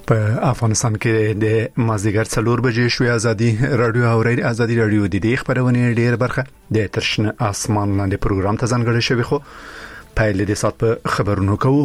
په افغانستان کې د مازدیګر 4 بجې شوې ازادي رادیو اوري ازادي رادیو د دې خبرونه ډېر برخه د ترشنه اسمان لاندې پروګرام ته ځانګړی شوی خو پایله د سات په خبرونو کوو.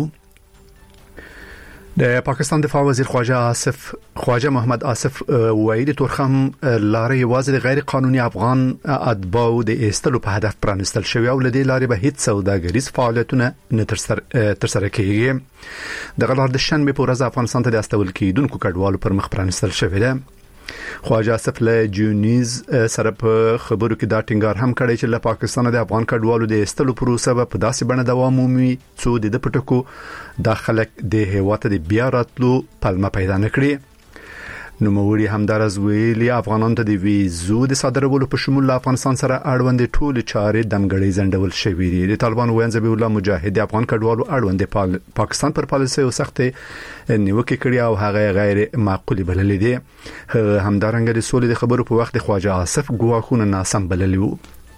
د پاکستان دفاع وزیر خواجه محمد آصف وایي د تورخم لارې یوازې د غیر قانوني افغان اتباعو د ایستلو په هدف پرانستل شوی او لدې لارې به هیڅ سوداګریز فعالیتونه نه ترسره کیږي. د غلار د شنبه په ورځ افغانستان ته د استول کېدونکو کډوالو پر مخ پرانستل شوی دی. خواجه آصف له جونیز سره په خبرو کې دا ټینګار هم کړی چې له پاکستان د افغان کډوالو د ایستلو پروسه په داسې بڼه دوام ومومي څو د پټکو د خلک د هیواد د بیا راتلو پلمه پیدا نکړي. نوموړي همدارز ویلي افغانانو ته د ویزو د صادرولو په شمول افغانستان سره اړوند ټول چارې دمګړې زندول شوې دي. د طالبانو وینځ به الله مجاهد افغان کډوالو اړوند پاکستان پر پالیسي او سخت نیوکه کړې او هغه غیر معقوله بللې دي. همدارنګه د سولې د خبرو په وخت خواجه آصف ګواښونه ناسم بللي وو.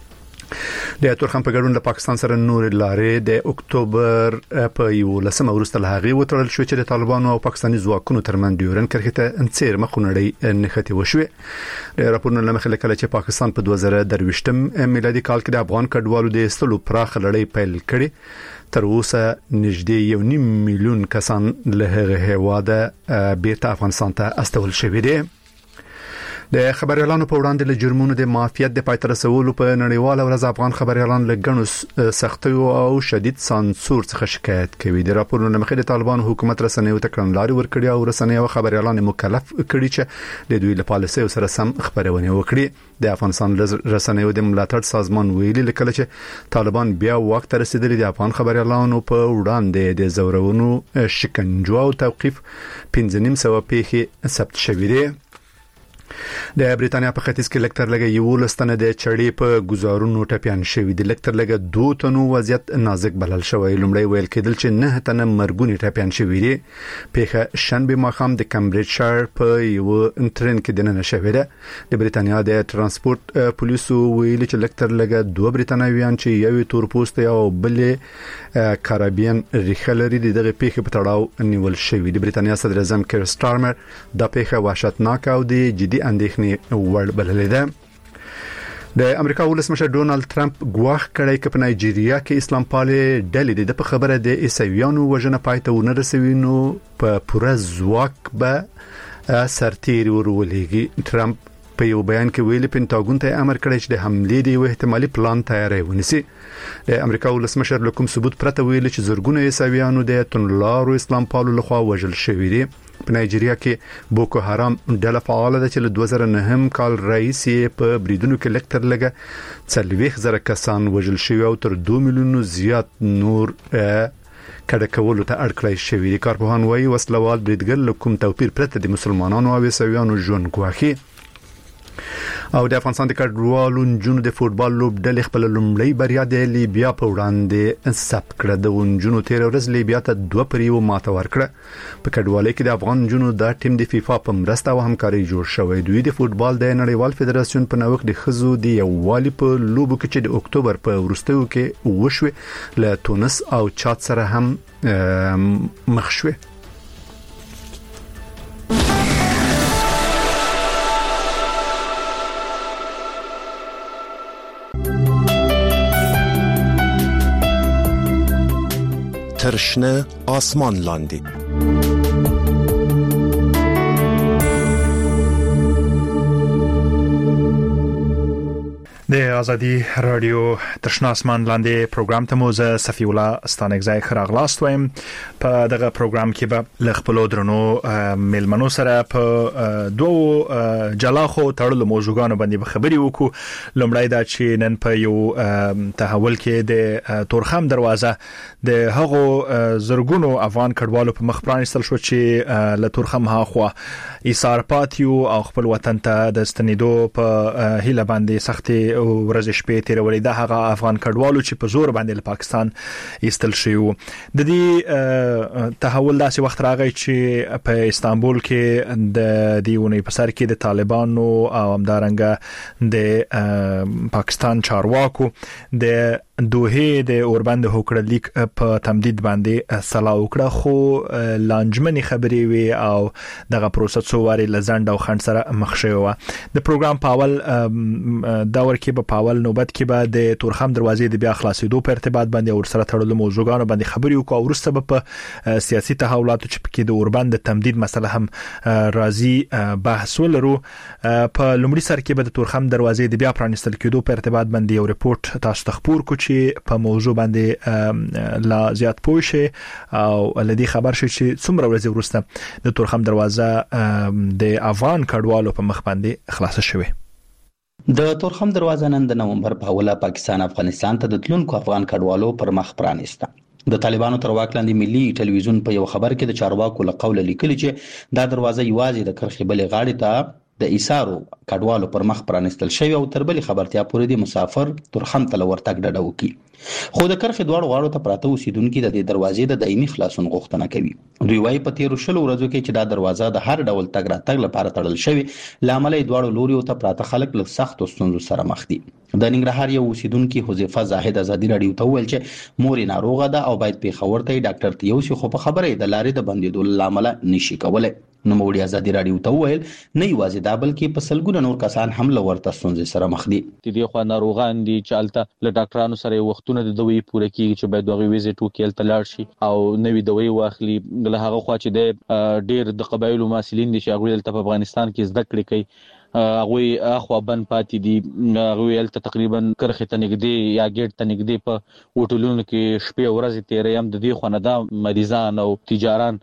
د تورخم په ګډون د پاکستان سره نور لارې د اکتوبر په 11 ورسته له هغه وترل شو چې د طالبانو او پاکستاني ځواکونو ترمن ډیورن کرخته انڅیر مخونړی نختی وشوي. د راپورونو لمخې کله چې پاکستان په 2023 میلادي کال کې د افغان کډوالو د استلو پراخ لړۍ پیل کړي تر اوسه نږدې 1.5 میلیون کسان له هغه هواده بیرته افغانستان ته استول شوي دي. د خبريالانو په وړاندې له جرمونو د مافیات د پای ته رسولو په نړیواله ورځ افغان خبريالان له ګڼو سختیو او شدید سانسور څخه شکایت کوي. د راپورونو مخې د طالبانو حکومت رسنیو ته کړنلاري ورکړي او رسنیو او خبريالان مکلف کړي چې د دوی له پالیسۍ سره سم خبرونه وکړي. د افغانستان رسنیو د ملاتړ سازمان ویلي کله چې طالبان بیا وخت رسیدلی د افغان خبريالانو په وړاندې د زورونو شکنجو او توقيف 1500 پیښې ثبت شوې دي. د بریتانیا په ختیځ کې لکتر لګي یو لستنه د چړې په گزارونو ټپيان شوی د لکتر لګي 2 تنو وضعیت نازک بلل شوی. لومړی ویل کېدل چې 9 تنه مرګونی ټپيان شوی دي. په شنبه ماخام د کمبریجشایر په یو ټرین کې دننه شوی ده. د بریتانیا د ترانسپورت پولیسو ویلي چې لکتر لګي 2 بریتانویان چې یو تور پوسټ او بل کارابین ریخلری دغه پیښه په تړاو نیول شوی. د بریتانیا صدر اعظم کیر سټارمر دا پیښه وحشتناک او د جدي اندېښنې وړ بللې ده. د امریکا ولسمشر ډونالد ټرمپ ګواښ کړی چې په نایجیریا کې اسلام پالې ډلې د خبره د عیسویانو وژنه پاتې ونه رسوي نو په پوره ځواک به سرتیر ورولېږي. ټرمپ په یو بیان کې ویلي پینټاګون ته امر کړی چې د حملې د احتمالي پلان تیاری ونیسي. د امریکا ولسمشر له کوم ثبوت پرته ویلي چې زرګونه عیسویانو د تنلارو اسلام پالو لخوا وژل شوي دي. په نایجیریا کې بوکو حرام ډله فعال ده چې له 2009 کال رئیس په بریدونو کې لکتر لګه 40,000 کسان وژل شوي او تر 2 میلیونو زیات نور کډه کولو ته اړ کړی شوی دي. کارپوهان وايي وسلوال بریدګر له کوم توپیر پرته د مسلمانانو او عیسویانو ژوند ګواښي. او د افغانستان د کډوالو نجونو د فوتبال لوبډلې خپل لومړی بریا د لیبیا په وړاندې ثبت کړه. د نجونو 13 ورځ لیبیا ته 2-1 ماته ورکړه. په کډوالۍ کې د افغان نجونو د ټیم د فیفا په مرسته او همکاري جوړ شوی. دوی د فوتبال د نړیوال فدراسیون په نوښت د خزو د یووالي په لوبو کې چې د اکتوبر په وروستیو کې وشوه له تونس او چاد سره هم مخ شوه. ترشنه آسمان لاندی د ازادي رادیو ترشنه آسمان لاندې پروګرام ته مو زه صفی الله ستانګزای خراغلاست وایم. په دغه پروګرام کې به لخپلو درنو ملمنو سره په 2 جلاخو تړلو موضوعګانو باندې خبري وکړو. لومړی دا چې نن په یو تحول کې د تورخم دروازه د هغو زرګونو افغان کډوالو په مخ پرانستل شو چې له تورخم هاخوا ایثار پاتیو او خپل وطن ته د ستنیدو په هیله باندې سختي ورځ شپې تیرولې. دا هغه افغان کډوالو چې په زور باندې له پاکستان ایستل شوی. د دې تحول داسې وخت راغی چې په استانبول کې د دیونی په سر کې د طالبانو او همدارنګه د پاکستان چارواکو د دوه د اوربند هوکړه لیک په تمدید باندې سلا وکړه خو لانجمنی خبرې وی او دغه پروسه څو واري لزند او خند سره مخ شوی و د پروګرام پاول داور کې په پاول نوبت کې به د تورخم دروازې د بیا خلاصېدو په ارتباط باندې ور سره تړلو موضوعګانو باندې خبرې وکړو او وروسته په سیاسي تحولاتو چې کې د اوربند تمدید مسله هم راځي بحث ولرو په لومړي سر کې به د تورخم دروازې د بیا پرانستل کېدو په ارتباط باندې یو ریپورت تاسو ته خبر کو چې په موضوع باندې لا زیات پوه شي او لدی خبر شي چې څومره ورځې وروسته د تورخم دروازه د افغان کډوالو په مخ باندې خلاصه شوه. د تورخم دروازه نن د نومبر په اوله پاکستان افغانستان ته د تلونکو افغان کډوالو پر مخ پرانیسته. د طالبانو تر واک لاندې ملي ټلویزیون په یو خبر کې د چارواکو له قوله لیکلي چې دا دروازه یوازې د کرخې بلې غاړې ته د ایثارو کډوالو پر مخ پرانستل شوی او تر بلې خبرتیا پورې د مسافر تورخم ته ورتګ ډډه وکړي. خو د کرخې دواړو غاړو ته پراته اوسیدونکو د دې دروازې د دایمي خلاصون غوښتنه کوي. دوی وايي په تیر شلو ورځو کې چې دا دروازه د هر ډول تګ راتګ لپاره تړل شوی لامل یې دواړو لوري ته پراته خلک له سختو ستونزو سره مخ دي. د ننګرهار یو اوسیدونکو حذیفه زاهد ازادي رادیو ته ویل چې مور ناروغه ده او باید پیښور ته ډاکټر ته یوسي خو په خبره د لارې د بندیدو لامل نشي کولای. نو موري ازادي رادیو ته ویل نه یوازې دا بلکې په سلګونه نور کسان هم له ورته ستونزې سره مخ دي. دې خو ناروغان دي چې الته له ډاکټرانو سره وختونه د دوی پوره کیږي چې باید دغه ویزټ وکړي الته لاړ شي او نوې دوی واخلي. له هغه خوا چې د ډېر د قبایلو مسلین دي چې هغه الته په افغانستان کې زده کړې کوي هغه اخوا بن پاتې دي هغه الته تقریبا کرخه ته نږدې یا ګیټ ته نږدې په هوټلونو کې شپې ورځې تیرې هم د دې خو نه دا مریضان او تجاران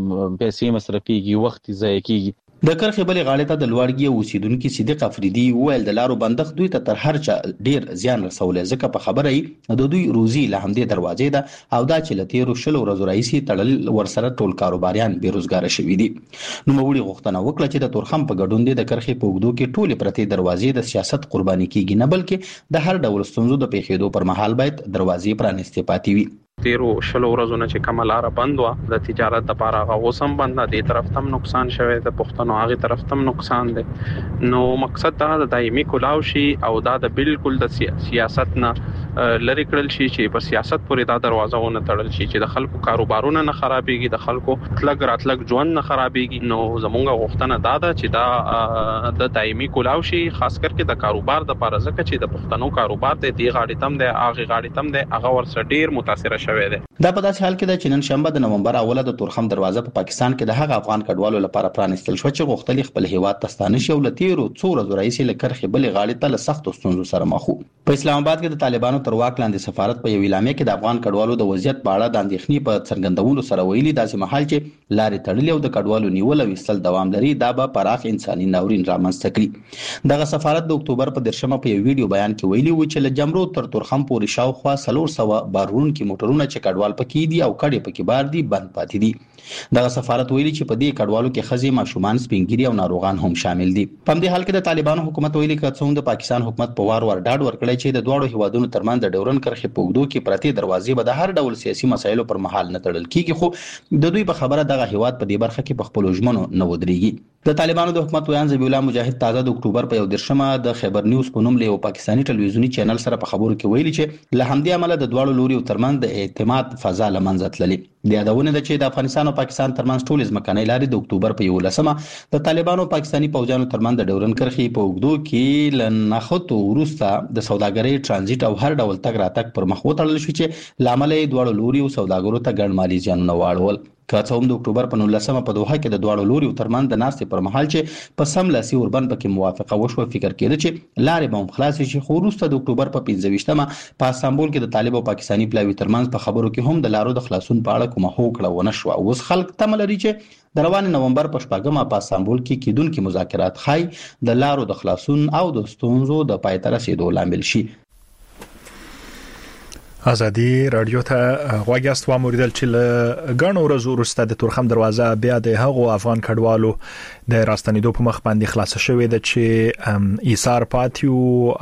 پیسې مصرفيږي وخت ضایع کیږي. د کرخې بلې غاړې ته د لوړګي اوسیدونکو صدیق افریدي ویل د لارو بندښت دوی ته تر هر چا ډیر زیان رسولې ځکه په خبره یې د دوی روزي له همدې دروازې ده او دا چې له تیرو شلو ورځو راهیسې تړل ورسره ټول کاروباریان بیروزګار شوي دي. نو موري غوښتنه وکړه چې د تورخم په ګډون د کرخې په اوږدو کې ټول پرتې دروازې د سیاست قرباني کیږي نه بلکې د هر ډول ستونزو د پیښېدو پر مهال باید دروازې پرانستې پاتې وي. تیرو شلو ورځو چې کملاره بند و د تجارت لپاره غوسم بند نه دي طرف تم نقصان شوه د پښتنو هغه طرف تم نقصان دي. نو مقصد دا د دایمي کلاو شي او دا د بالکل د سیاست نه لری کړل شي چې په سیاست پورې دا دروازهونه تړل شي چې د خلکو کاروبارونه نه خرابېږي د خلکو تلګ راتلګ ژوند نه خرابېږي. نو زمونږ غوښتنه دا ده چې دا د دایمي کلاو شي خاص کر د کاروبار د لپاره ځکه چې د پښتنو کاروبار د دې غاړې تم د هغه غاړې تم د هغه ورسره ډیر متاثر شوی دی. دا په داسې حال کې ده چې نن شنبه د نومبر اوله د تورخم دروازه په پاکستان کې د هغه افغان کډوالو لپاره پرانستل شو چې غوښتل خپل هیواد ته ستانه شي او له تیرو څو ورځو راهیسې له کرخې بلې غاړې ته له سختو ستونزو سره مخ وو. په اسلام آباد کې د طالبانو تر واک لاندې سفارت په یو اعلامیه کې د افغان کډوالو د وضعیت په اړه د اندېښنې په څرګندولو سره ویلي داسې مهال چې لارې تړلې او د کډوالو نیول او وستل دوام لري دا به پراخ انساني ناورین رامنځته کړي. دغه سفارت د اکتوبر په 10مه په یو ویډیو بیان کې ویلي و چې له جمرو تر تورخم پورې شاوخوا 400 بارونکي موټرونه چې کډوال پکې دي او کډې پکې بار دي بند پاتې دي. دغه سفارت ویلي چې په دې کډوالو کې ښځې ماشومان سپینګیري او ناروغان هم شامل دي. په دې حال کې د طالبانو حکومت ویلي چې څنګه د پاکستان حکومت په وار ډاډ ورکړی چې د دوه هیوادونو ترمنځ د ډیورن کرښې په اوږدو کې پرتې دروازې به د هر ډول سیاسي مسایلو پر مهال نه تړل کیږي خو د دوی په خبره دغه هیواد په دې برخه کې په خپل ژمنو نه ودرېږي. د طالبانو د حکومت ویان ذبیح الله مجاهد تازه د اکتوبر په 10مه د خیبر نیوز په نوم له یو پاکستاني ټلویزیونی چینل سره په خبرو کې ویلي چې له همدې عمله د دوه لوري ترمنځ د اعتماد فضا لمنځه تللې. د یادونه ده چې د افغانستان او پاکستان ترمنځ ټول ځمکنۍ لارې د اکتوبر په 11مه د طالبانو پاکستاني پوځیانو ترمنځ د ډیورن کرښې په اوږدو کې لنخته وروسته د سوداګرۍ ترانزیت او هر ډول تګ راتګ پر مخ وتړل شو چې لامل یې دوه لوري او سوداګرو ته ګڼ مالي زیانونه واړول. که څه هم د اکتوبر په 19مه په دوحه کې د دوه لوري ترمنځ د ناستې پر مهال چې په سملاسي اوربند پکې موافقه وشوه فکر کېده چې لارې به هم خلاص شي خو وروسته د اکتوبر په 15مه په استانبول کې د طالب او پاکستاني پلاوي ترمنځ په خبرو کې هم د لارو د خلاصون په اړه کومه هوکړه ونه شوه. اوس خلک تمه لري چې د روان نومبر په 14مه په استانبول کې کېدونکي مذاکرات خای د لارو د خلاصون او د ستونزو د پای ته رسیدو لامل شي. ازادي رادیو ته غواګست و موریدل چې غنو ورځو وروسته د تورخم دروازه بیا د هغو افغان کډوالو د راستنیدو په مخ باندې خلاص شوې ده چې ایثار پاتیو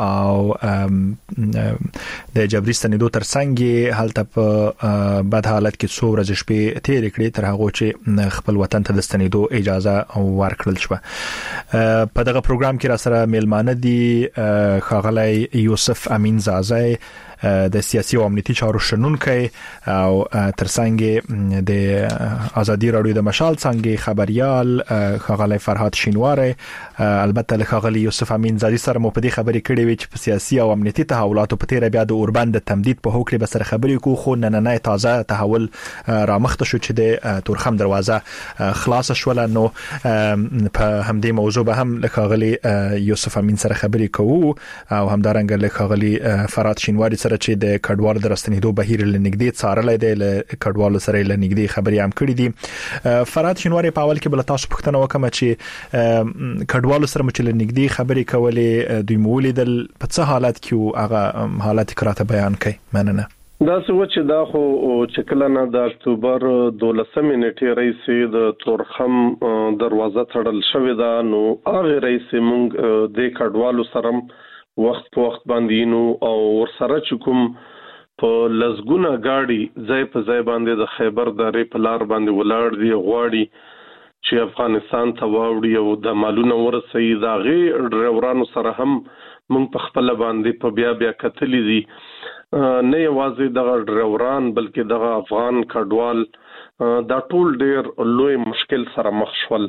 او د جبري ستنیدو ترڅنګ هلته په بد حالت کې څو ورځې شپې تیر کړې تر هغه چې خپل وطن ته د ستنیدو اجازه ورکړل شو. په دغه پروګرام کې را سره میلمانه دي ښاغلی یوسف امین زازای د سیاسي او امنیتي چارو شنونکي او ترڅنګ د ازادي رادیو د مشال څنګه خبريال خغلی فرهاد شینواری البته له خغلی یوسف امین زادی سره مو په دې خبرې کړې وي چې په سیاسي او امنیتي تحولاتو په تیر بیا د اوربند د تمدید په هوکړه به سره خبرې کو خو نن تازه تحول رامخته شو چې د تورخم دروازه خلاص شول. نو په همدې موضوع به هم لخغلی یوسف امین سره خبرې کوو او همدارنګه لخغلی فرات شینواری سره چې د کډوال درستنیدو بهیر لنګدې څارلې د کډوال سره لنګدې خبرې هم کړې دي. فرات شینواری په اول کې بل تاسو پوښتنه وکم چې کډوال سره مچ لنګدې خبرې کولې دوی مولیدل په څه حالت کې هغه حالت کراته بیان کړي. مننه. دا څه چې دا خو چې کله نه د اکتوبر 12 نیټه رئیس د تورخم دروازه تړل شوې ده نو هغه رئیس مونږ د کډوالو سره وخت په وخت باندې نو او ورسره چکم په لزګونه گاډي ځای په ځای باندې د خیبر درې په لار باندې ولاړ دي غواړي چې افغانستان ته واوړي او د مالونو ورسي دا غي ډرایورانو سره هم مونږ په خپل باندې په بیا کتلې دي نه یوازې د ډرایوران بلکې د افغان کډوال دا ټول ډېر لوی مشکل سره مخ شول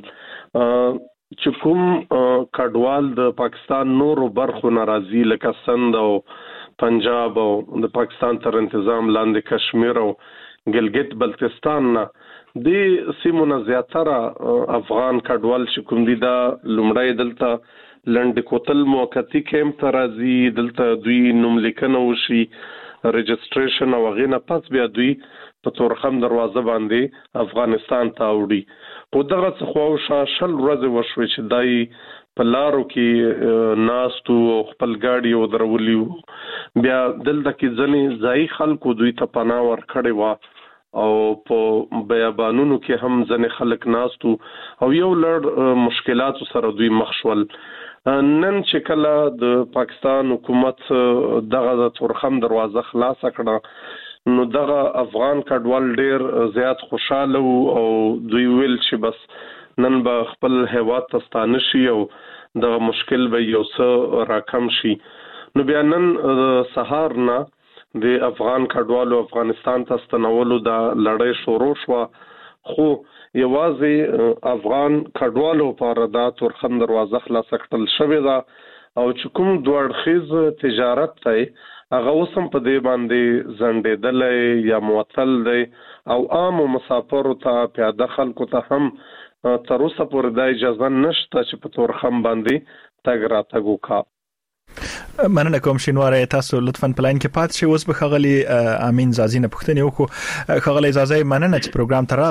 چې کوم کډوال د پاکستان نورو برخو ناراضي لکه سند او پنجاب او د پاکستان تر تنظیم لاندې کشمیر او ګلګت بلتستان نه د سیمونه زیاتره افغان کډوال چې کوم دي دا لومړی دلته لند کوتل موقتی کیمپ ترازی دلته دوی نوم لیکنه وشي رجستریشن او غینه پس بیا دوی په تورخم دروازه باندې افغانستان ته وړي په دغه څخه شاشل ورځ وشوي چې دای په لارو کې ناستو خپل گاډي او درولي بیا دلته کې ځنې ځای خلکو دوی ته پناه ورکړي وا او په بیابانونو کې هم ځنې خلک ناستو او یو لړ مشکلات سره دوی مخ شول. نن چې کله د پاکستان حکومت دغه د تورخم دروازه خلاص کړه نو دغه افغان کډوال ډیر زیات خوشاله او دوی ویل چې بس نن به خپل هیواد ته ستانه شي او دغه مشکل به یو څه راکم شي. نو بیا نن سهار نه د افغان کډوالو افغانستان ته ستنولو د لړۍ شروع شو خو یوازې افغان کډوالو لپاره دا تورخم دروازه خلاص کړل شوې ده او چې کوم دوړخیز تجارت ته هغه وسم په دې باندې زنډېدل یا معطل دی او عام مسافرو ته پیاده خلکو ته هم تر اوسه پورې د اجازه نشته چې په تورخم باندې تګ راتګ وکړي. مننه کوم شینواری تاسو لطفاً پلاین کې پات شي اوس به خغلی امین زازی نه پوښتنه وکړو. خغلی زازی مننه چې پروګرام ته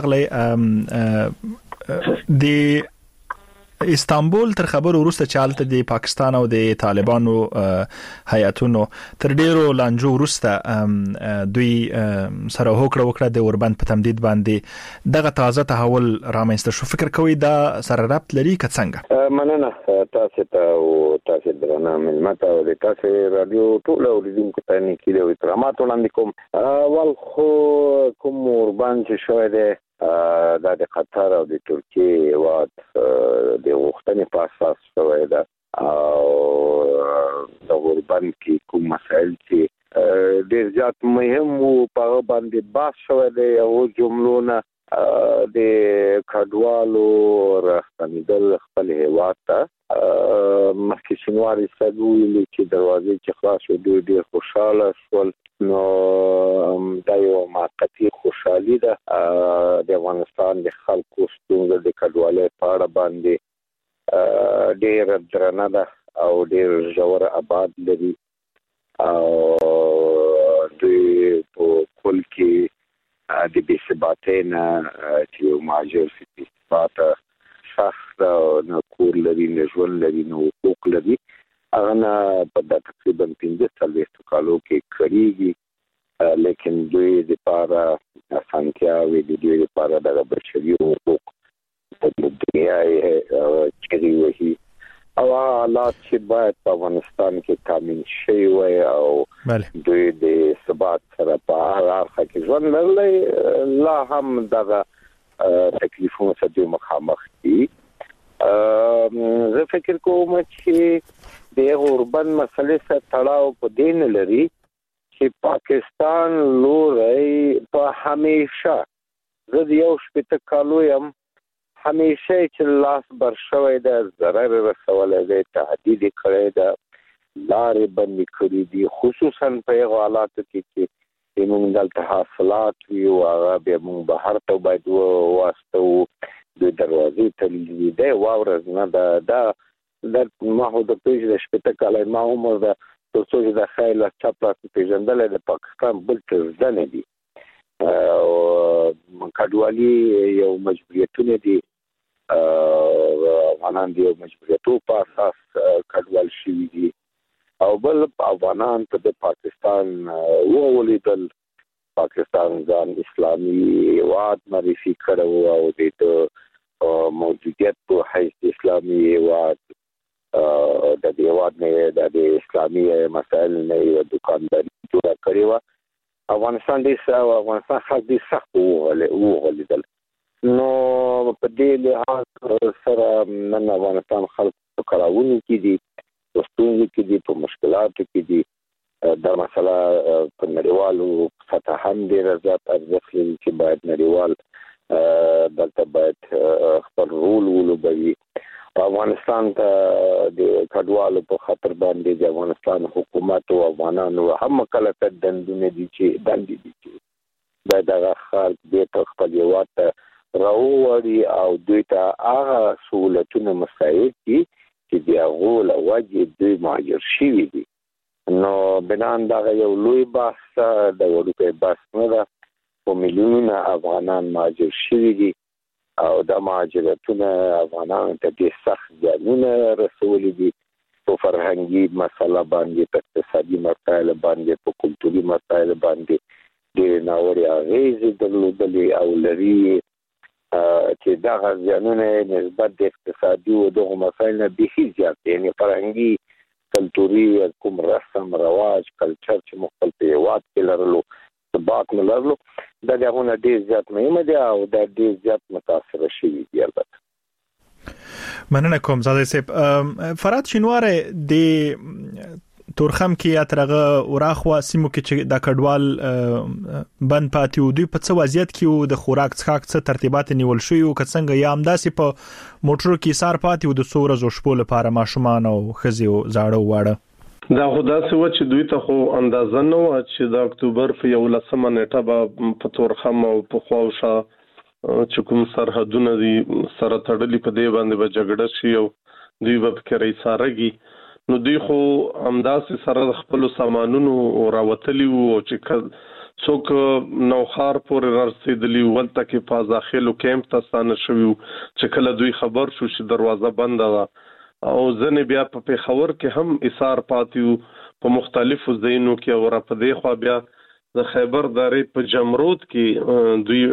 راغلی. د استانبول تر خبر وروسته چالت د پاکستان او د طالبانو هیئاتونو تر ډیرو لانجو وروسته دوی سره هوکړه وکړه د اوربند په تمدید باندې دغه تازه تحول رامنځته شو. فکر کوي دا سره ربط لري که څنګه؟ مننه تاسو ته او تاسو درنه ملمت او د تاسو رادیو ټول اوریدونکو ته نیکی او احترامات وړاندې کوم. ول خو کوم اوربند چې شوی دی دا د قطر او د ترکیه او د وختنې په اساس شوی ده او د اوربند کې کوم مسائل چې ډېر زیات مهم وو په باندې بحث شوی دی او جملونه د کډوالو راستنیدل خپل هیواد ته مخکې شینواری صاحب ویلي چې دروازې چې خلاص شو دوی ډېر خوشاله شول. نو دا یو موقتي خوشحالي ده د افغانستان د خلکو ستونزه د کډوالۍ په اړه باندې ډېر درنه ده او ډېر ژور ابعاد لري او دوی په کل کې د بې ثباتۍ نه چې یو مهاجر بې ثباته شخص نه کور لري نه ژوند لري نه حقوق لري هغه نه په تقریبا 15 کالو کې کړیږي لیکن دوی د لپاره اسانتیاوې د دوی لپاره د بشري حقوق د دنیا چری وهي او حالات چې باید په افغانستان کې تامین شي وي او دوی د ثبات سره په هر اړخ کې ژوند لري لا هم دغه تکلیفونو سره مخامخ دي. زه فکر کوم چې د اوربند مسلې سره تړاو په دین لري چې پاکستان لوري په همیشه زه یو شپته کالو يم همیشه چې لاس بر شوی د ضرر رسولې د تهدید کړی د لارې بندي کړې دي خصوصا په حالاتو کې چې موږ دلته حاصلات وي او هغه به موږ بهر ته باید واسطو د دروازې تللې دی واورز نه د ما د پیج د شپته کالو ما عمر د څو چې د خیل چاپلاس پیژندل د پاکستان بل څه ځنه دي او کډوالي یو مجبوریتونه دي افغانان دی مجبوریتو په اساس کډوال شي دي او بل افغانان ته د پاکستان وولیدل پاکستان ځان اسلامي واد معرفي کړو او د موجودیت په حیث اسلامي واد د دې واد نه د اسلامي مسائل نه یو دکانداري جوړه کړې و افغانستان خاص دي سخت وغولیدل نو په دې لحاظ سره نن افغانستان خلک په کراونو کې دي په ستونزو کې دي په مشکلاتو کې دي دا مسله په نړیوالو سطح هم ډېره زیات ارزښت لري چې باید نړیوال دلته باید خپل رول ولوبوي افغانستان ته د کډوالو په خطر باندې د افغانستان حکومت او افغانانو هم کله ته دندونه دي چې باید هغه خلک د خپل هیواد راوړي او دوی ته هغه سہولتونه مساعد دي چې د هغو له وجې دوی مهاجر شوي دي نو بنان دغه یو لوی بحث د وړوکی بحث نه ده په میلیونونه افغانان مهاجر شوي دي او د مهاجرتونه افغانانو ته ډېر سخت زیانونه رسولي دي په فرهنګي مسله باندې په اقتصادي مسایلو باندې په کلتوري مسایلو باندې ډېرې ناوړې اغېزې درلودلې او لري چې دغه زیانونه نسبت د اقتصادي او دغو مسایلو نه بیخي زیات دي یعنې فرهنګي کلتوري کوم رسم رواج کلچر چې مختلف په هېواد کې لرلو ثبات نه لرلو دا د هغونه ډېر زیات مهمه دي او دا ډېر زیات متاثره شوي دي البته مننه کوم زاده صاحب فرات شینواره د تورخم کې یا ترغه وراخوا سیمو کې چې د کډوال بند پاتې و دوی په څه وضعیت کې د خوراک څښاک څه ترتیبات نیول شوی او څنګه یا همداسې په موټرو کې سار پاتې و د څو ورځو شپو لپاره ماشومان او ښځې او زاړه واړه دا خدا سوه چې دوی ته خو اندازه نه و چې د اکتوبر په 11 نیټه به په تورخم او په خواوشا چې کوم سرحدونه دي سره تړلي په دې باندې به جګړه شي او دوی به پکې رئیسارګي نو دوی خو همداسې سره خپل سامانونو راوتلی وو چې څوک نوخار پورې رسیدلی ولته کې په داخلو کیمپ ته ستانه شوی چې کله دوی خبر شو چې دروازه بنده ده او ځنې بیا په پیښور کې هم ایثار پاتیو په مختلفو ځایونو کې او را په دی خوا بیا د خیبر درې په جمرود کې دوی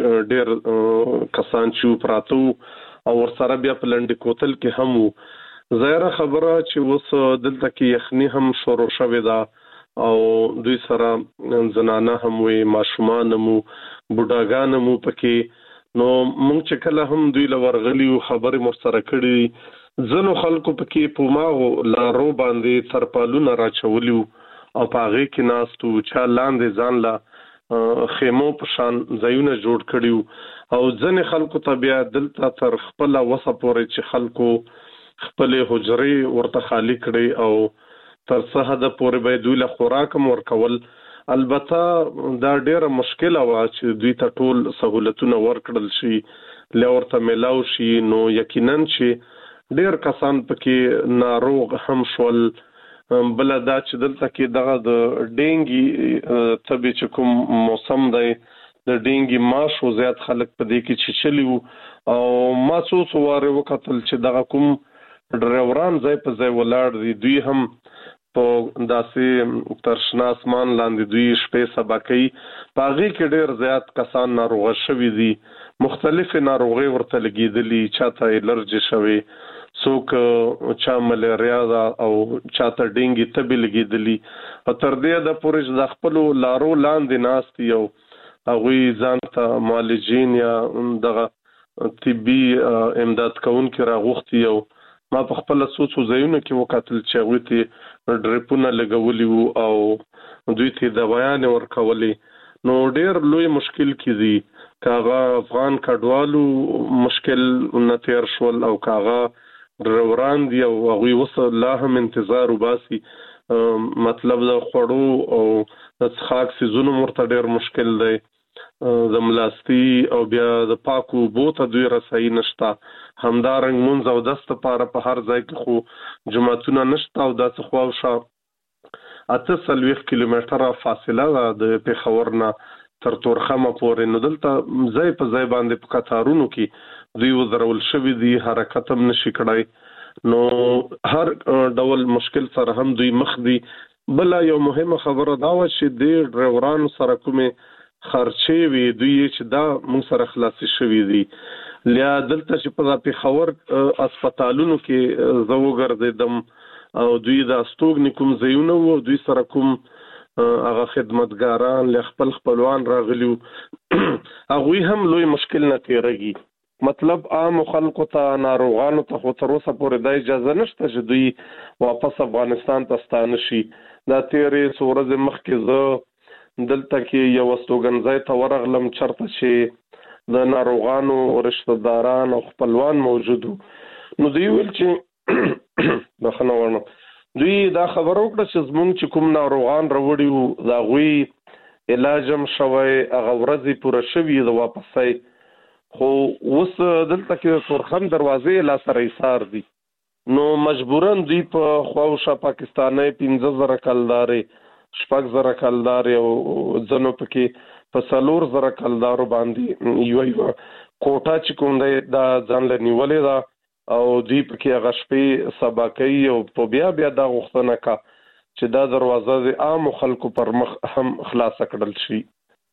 ډېر کسان چې پراته او ورسره بیا په لنډ کوتل کې هم وو ظاهره خبره چې اوس دلته کې یخني هم شروع شوې ده او دوی سره زنانه هم وي ماشومان هم بوډاګان هم پکې نو موږ چې کله هم دوی لورغلی او خبرې مر سره کړې زنو خلکو پکې په ماغو لارو باندې ترپالونه راچولیو او په هغه کې ناستو چا لاندې ځان لا خیمو په شان ځایونه جوړ کړیو او ځنې خلکو ته بیا دلته تر خپل وسه پورې چې خلکو خپل حجرې ورته خالی کړي او تر څه حد پورې به دوی له خوراک ورکول البته دا ډیره مشکله و چې دوی ته ټول سہولتونه ورکړل شي لورته ملاو شي نو یقینا چې ډیر کسان پکې ناروغ هم شول بل دا چې دلته کې دغه د ډینګي تبي چې کوم موسم دی د ډینګي ماشو زیات خلک په دې کې چې چلیو او ما څو واره وکتل چې دغه کوم ډرایوران ځای په ځای ولاړ دي دوی هم په داسې ترشنا اسمان لاندې دوی شپې سبا کوي په هغې کې ډېر زیات کسان ناروغه شوي دي مختلفې ناروغۍ ورته لګېدلي چاته الرجي شوی څوک چا ملیریا ده او چاته ډینګي تبي لګېدلي او تر دې د پورې د خپلو لارو لاندې ناست یو هغوی ځان ته معالجین یا دغه طبي امداد کوونکي راغوښتي یو ما په خپل څو ځایونو کې وکتل چې هغوی ته ډریپونه لګولي وو او دوی ته دوايان ورکولې نو ډېر لوی مشکل کیږي کاغه افغان کډوالو مشکل نتیر شول او کاغه وران دی او هغه وصل لا هم انتظار وباسي مطلب د خړو او د څخاک سيزونو مرته ډېر مشکل دی د ملاستی او بیا د پاکو بوته دوی رسای نشتا همدارنګ مونږ او دست لپاره په هر ځای کې خو جماعتونه نشتا او د څخواوشه 8 کیلومتره فاصله د پیښور نه تر تورخمه پورې نو دلته ځای په ځای باندې په قطارونو کې دوی وزرول شوی دي حرکت هم نشي کړای نو هر ډول مشکل سره هم دوی مخ دي بل یو مهمه خبره دا و چې د ډرایورانو سره کومه خرچې وي دوی چې دا موږ سره خلاصي شوی دي لیا دلته چې په پیښور هسپتالونو کې زوګردم او دوی د استوګ نکوم زیونه وو دوی سره کوم هغه خدمتګاران له خپلوان راغلیو هغه هم لوی مشکل نه تیرېږي مطلب عام خلکو ته ناروغانو ته خو تر اوسه پورې د اجازه نشته چې دوی واپس افغانستان ته ستانه شي دا تیرې سورز مخکې زه دلته کې یو استوګنځای ته ورغلم چرته چې د ناروغانو رشتہ داران او خپلوان موجودو نو دوی ویل چې دغه نو دوی دا خبرو کړه چې زمونږ چې کوم ناروغان راوړي دا غوي علاجم شوی هغه ورځې پوره شوی د واپسای خو اوس دلته کې تورخم دروازې لا سره ایثار دي نو مجبورن دوی په خواوشه پاکستاني 15000 کلدارې 6000 کلدارې او ځنو پکې په 4000 کلدارو باندې یو کوټه چې کوم دا ځان لنیولې دا او دوی پکې هغه شپې سبا کوي او په بیا دا غوښتنه کا چې دا دروازه د عام خلکو پر مخ هم خلاص کړل شي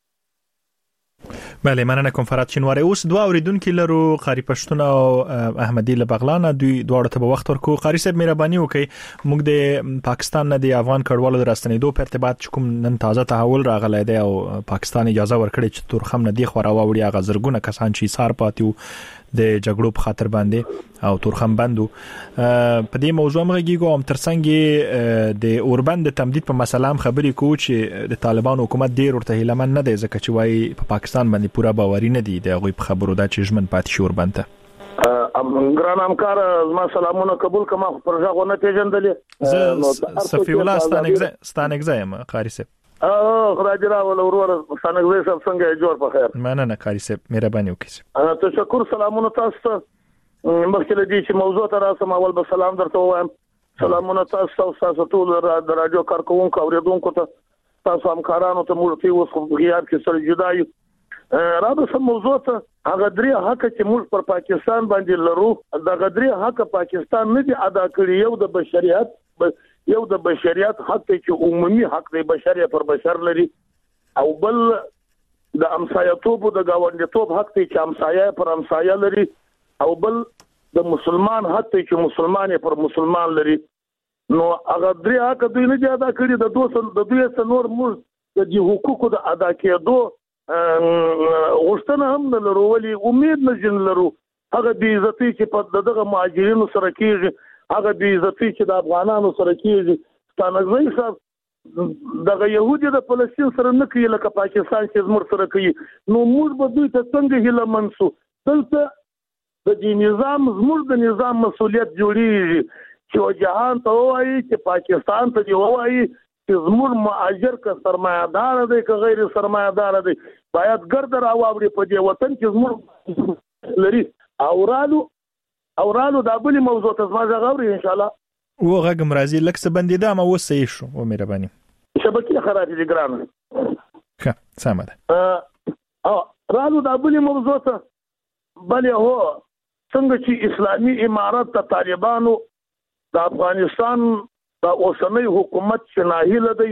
بله مننه کوم فرات شینواری اوس دوه اوریدونکو لرو قاری پښتون او احمدی لبغلان دوی دواړه ته وخت ورکو قاری صاحب مهرباني وکړئ موږ د پاکستان نه د افغان کډوالو د راستنېدو په ارتباط کوم نن تازه تحول راغلی دی او پاکستان اجازه ورکړي چې تورخم نه دی خو راوړي هغه زرګونه کسان چې سار پاتیو د جګړو په خاطر باندې او تورخم بندو په دې موضوع مغږیږو هم ترڅنګ د اوربند تمدید په مسله هم خبرې کوو چې د طالبان حکومت ډیر ورته هیلمن نه دی ځکه چې وايي په پاکستان باندې پورا باوري نه دی د هغوی په خبرو دا چې ژمن پاتې شي اوربند ته ګران همکار زما سلامونه قبول کما پر ځای نه پیژندلې زه صفی الله ستانګزه یم قاری صاحب خدای دې راول ورور ستانګزه سب څنګه جوړ په خیر مننه قاری صاحب مهرباني وکړئ تشکر سلامونه تاسو ته مخکې دې چې موضوع ته راسم اول به سلام درته وایم سلامونه تاسو ټول د رادیو کارکونکو اوریدونکو ته تاسو همکارانو ته موږ په اوس غیاب کې سره جدا یو راځم موضوع ته هغه درې حق چې موږ پر پاکستان باندې لرو دا درې حق پاکستان نه دی ادا کړی یو د بشریت حق چې عمومي حق دی بشریت پر بشر لري او بل د امسایتوب او د گاونډیتوب حق دی چې امسایه پر امسایه لري او بل د مسلمان حق دی چې مسلمان پر مسلمان لري نو هغه درې حق دوی نه ادا کړی د دوی څنور موږ د حقوقو د ادا کېدو غوښتنه هم نه لرو ولی امید نه جن لرو هغه د عزتي چې په دغه مهاجرینو سره کېږي هغه د عزتي چې د افغانانو سره کېږي ستانګزی صاحب دغه يهودي د فلسطین سره نه کوي لکه پاکستان چې زموږ سره کوي نو موږ به دوی ته څنګه هیله منسو دلته د دې نظام زموږ د نظام مسولیت جوړیږي چې جهان ته وایي چې پاکستان ته دی وایي چې زموږ مهاجر که سرمایه‌دار دی که غیر سرمایه‌دار دی باید ګرد راوړي په دې وطن کې زموږ لري اورالو دا بلی موضوع ته زما غوړي ان شاء الله و غږ مرزي لکه څه بندیدا ما وسې شو و مهرباني شبکه خراب دي ګرام ښه سمه ده رالو دا بلی موضوع ته بل هو څنګه چې اسلامي امارت ته طالبانو د افغانستان د اوسنۍ حکومت چې ناهیله دی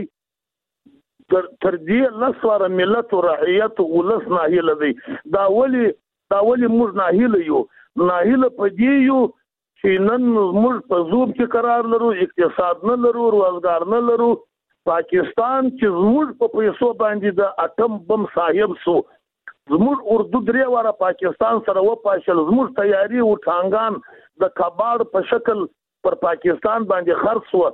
تر دې لسواره ملت او رعیت ولس ناهیله دی دا ولی موږ ناهیله یو ناهیله پدې یو چې نن موږ په زوب کې قرار لرو اقتصاد نه لرو روزګار نه لرو پاکستان چې زموږ په پیسو باندې د اټم بم صاحب سو زموږ اردو درې واره پاکستان سره و پاشل زموږ تیاری او ټانګان د کباړ په شکل پر پاکستان باندې خرڅ و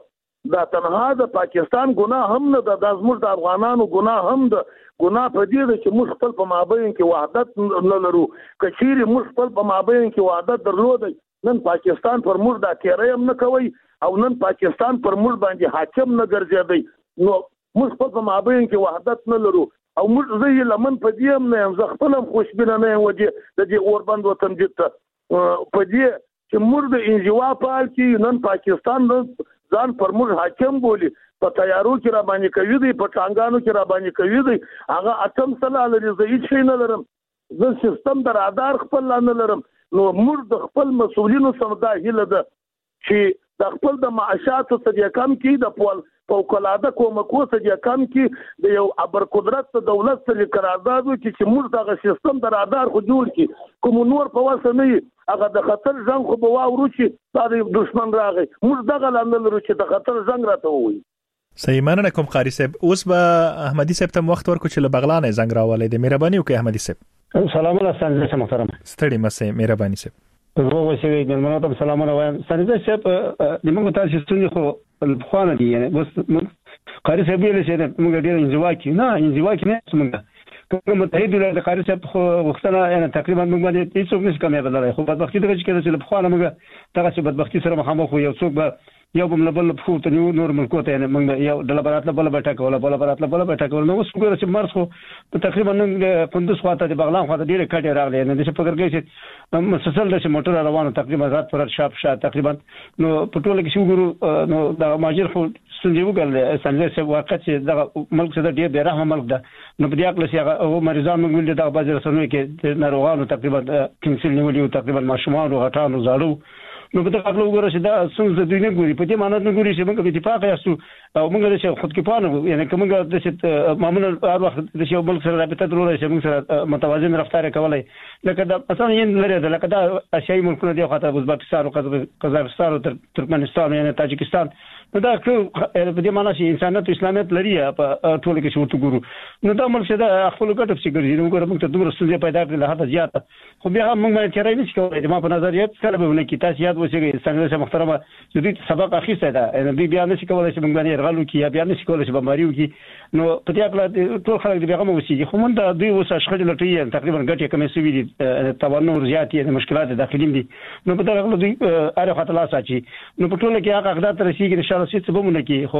دا تنها د پاکستان ګناه هم نه د زموږ د افغانانو ګناه هم د ګناه په دې ده چې موږ خپل په مابین کې وحدت نه لرو. که چیرې موږ خپل په مابین کې وحدت درلودی نن پاکستان پر موږ دا تیری هم نه کوي او نن پاکستان پر موږ باندې حاکم نه ګرځېدی. نو موږ خپل په مابین کې وحدت نه لرو او موږ زه یې لمن په دې هم نه یم، زه خپل هم خوشبینه نه یم د دې اوربند وطن جیت ته په دې چې موږ د انزوا په حال کې نن پاکستان ځان پر موږ حاکم بولي، په تیارو کې را باندې کوي دی، په ټانګانو کې را باندې کوي دی. هغه اتم سلا لري، زه هیڅ شی نه لرم، زه سیستم د رادار خپل نه لرم. نو موږ د خپل مسؤلینو سره دا هیله ده چې د خپل د معاشاتو څخه کم کې د فوق‌العاده کومکو څخه کم کې د یو ابر قدرت دولت سره قرارداد وکړي چې موږ دغه سیستم د رادار خو جوړ کړي، کوم نور په واسه نه هغه د خطر زنګ خو به واورو چې دا د دشمن راغی، موږ دغه لاندې لرو چې د خطر زنګ راته ووایي. صحیح مننه کوم قاری صاحب. اوس به احمدي صاحب ته وخت ورکو چې له بغلان زنګ راولې د مهرباني وکړي. احمدي صاحب سلام الله ستاسو محترم. ستړي مسه مهرباني صاحب. روغ شئ ملمنو ته سلامونه وایم. ستاسو صاحب د موږ تاسو ستونی خو په خوانه دي، یعنی بس قاری صاحب یې له موږ ډیر انزوا کې نه انزوا کې نه څنګه کوم متحد ولر قاری صاحب خو وختونه یعنی تقریبا موږ باندې هیڅ څوک نشي کمې بدلای، خو بدبختی دغه چې په خوانه موږ دغه چې بدبختی سره مخامخ یو څوک به یو بم لبل په تو نور ملکو ته یعنی موږ یو د لبرات لبل بیٹه کوله بل برات لبل بیٹه کوله. نو اوس ګور چې مرز خو تقریبا نن کندوز خواته د بغلان خواته ډیره کټه راغله، نه د فکر کوي چې مسلسل د موټر روانه تقریبا رات پر شاپ شات تقریبا. نو په ټوله کې شو ګورو نو د ماجر خو څنګه وګل سنځه چې واقع چې د ملک څخه ډیر بیرحمه ملک ده. نو په دې اړه چې هغه مریضان موږ ولې د بازار سره کې ناروغانو تقریبا کینسل نیولیو تقریبا ماشومان او غټانو زاړو. نو په دغه خپل وګوره چې دا څنګه د دوی نه ګوري، په دې معنی نه ګوري چې موږ په اتفاق یاستو او موږ د خودکفانه یعنی کومه د معمولا هر وخت د یو بل سره رابطه درلودای چې موږ سره متوازن رفتار کولای، لکه دا اصلا یې لري د لکه دا اشیاء ملکونه دی خاطر ازبکستان او قزاقستان او ترکمنستان یعنی تاجکستان. نو دا په دې معنی چې انسانیت او اسلامیت لري په ټول کې شورت ګورو. نو دا ملک دا خپل ګټه څخه ګرځي. نو موږ ته دومره ستونزې پیدا کړې له حد زیات، خو بیا موږ باندې چیرې نشي کولای. ما په نظریات سره به ونه کې تاسو یاد وسیږي څنګه محترمه چې دوی سبق اخیسته ده، ان دوی بیا نشي کولای چې موږ باندې رغلو کې یا بیا نشي کولای چې بماریو کې. نو په دې اړه ټول خلک د بیغمه وسیږي، خو موږ د دوی اوس اشخاص لټي تقریبا ګټه کمې سوي دي، توانور زیات دي، مشکلات داخلي دي. نو په دغه دوی اړه خطر ساتي. نو په ټول کې هغه اقدار تر رسیدي ان شاء الله چې به مونږ کې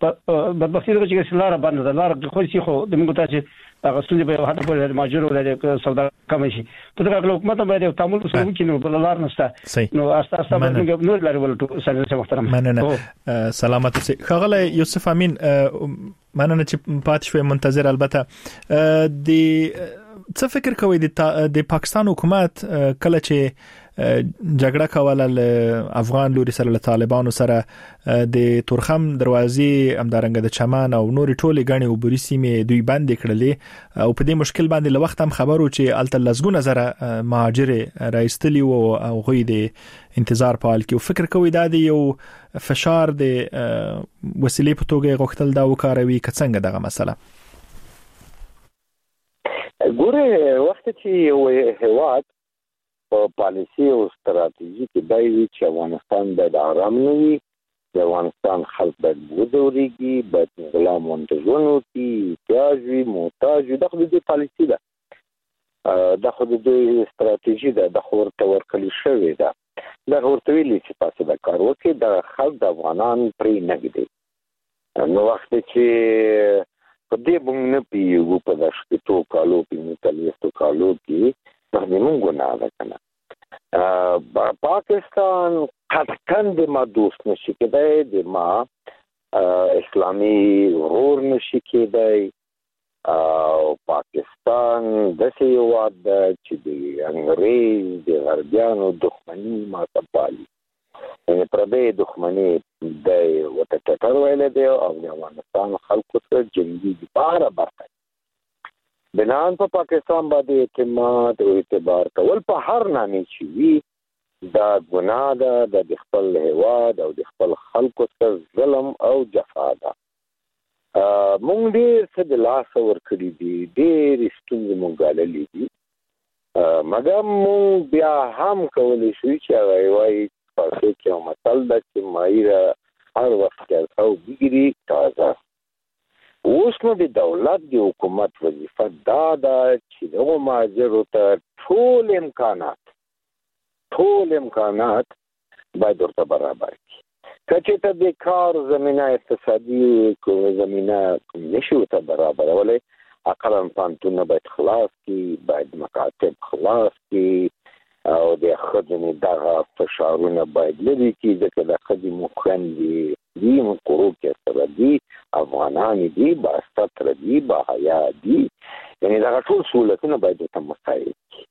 خو بدبختی دغه چې لاره باندې ده، لاره خو شي خو د موږ ته هغه ستونزې به هغه په ماجر ولر سودا کم شي. په دغه حکومت باندې تعامل وسره وکړي نو بل لار نشته. نو اساسا موږ نور لري ولټو سره محترم. مننه سلامت سي خغله یوسف امین. مننه چې پات شوي منتظر. البته د څه فکر کوي د پاکستان حکومت کله چې جګړه کوله له افغان لوري سره له طالبانو سره د تورخم دروازې امدارنګ د چمن او نور ټولې غني او بوري سیمې دوی بند کړلې او په دې مشکل باندې له وخت هم خبرو چې الته لزګونه زره مهاجر راځتلی او غوي د انتظار پال کې فکر کوي دا د یو فشار د وسیلې په توګه غوښتل دا وکاروي کڅنګ دغه مسله. ګوره وخت چې یو هواد په پالیسي او ستراتیژي کې دای وی چې افغانستان د آرام نه وي، د افغانستان خلک باید بودوريږي، باید غلام منتظرونو کې احتیاج وي، محتاج وي. د خو د پالیسي ده، د خو د ستراتیژي ده، د خو ورته ورکړل شوی ده، د ورته ویلي چې تاسو د کار وکړئ، د خلک د افغانان پرې نه ګدي. نو وخت چې په دې باندې نه پیو په داشتو کالو په تلیستو کالو کې باندې مونږ نه ده کنه. پاکستان قطعاً د ما دوست نشي کېدای، د ما اسلامي ورور نشي کېدای، او پاکستان د سیواد چې د انګریز د غربیانو دښمنی ما تپالي، یعنی پردې دښمنی د وته ټټر ویل دی او د افغانستان خلکو سره جنگي لپاره برخه بنان په پاکستان باندې اعتماد او اعتبار کول په هر نامې چې وي دا ګناه ده، د خپل هواد او د خپل خلکو سره ظلم او جفا ده. مونږ ډېر څه د لاس ورکړي دي، ډېر ستونزې مونږ ګاللې دي، مګر مونږ بیا هم کولی شو چې هغه وایي پښتو کې یو متل ده چې مایره هر وخت کې او بيګري تازه. اوس نو د دولت د حکومت وظیفه دا ده چې دغه مهاجرو ته ټول امکانات باید ورته برابر کړي. که ته د کار زمینه اقتصادي زمینه نشي ورته برابرولای، اقلا پانتونه باید خلاص کړي، باید مکاتب خلاص کړي او د خدمت دغه فشارونه باید لري چې د خدمت مخندي دي مقرو کې سره دي افغانان دي با ستر دي با حیا دي، یعنی دا ټول سہولتونه باید ته مساعد کړي.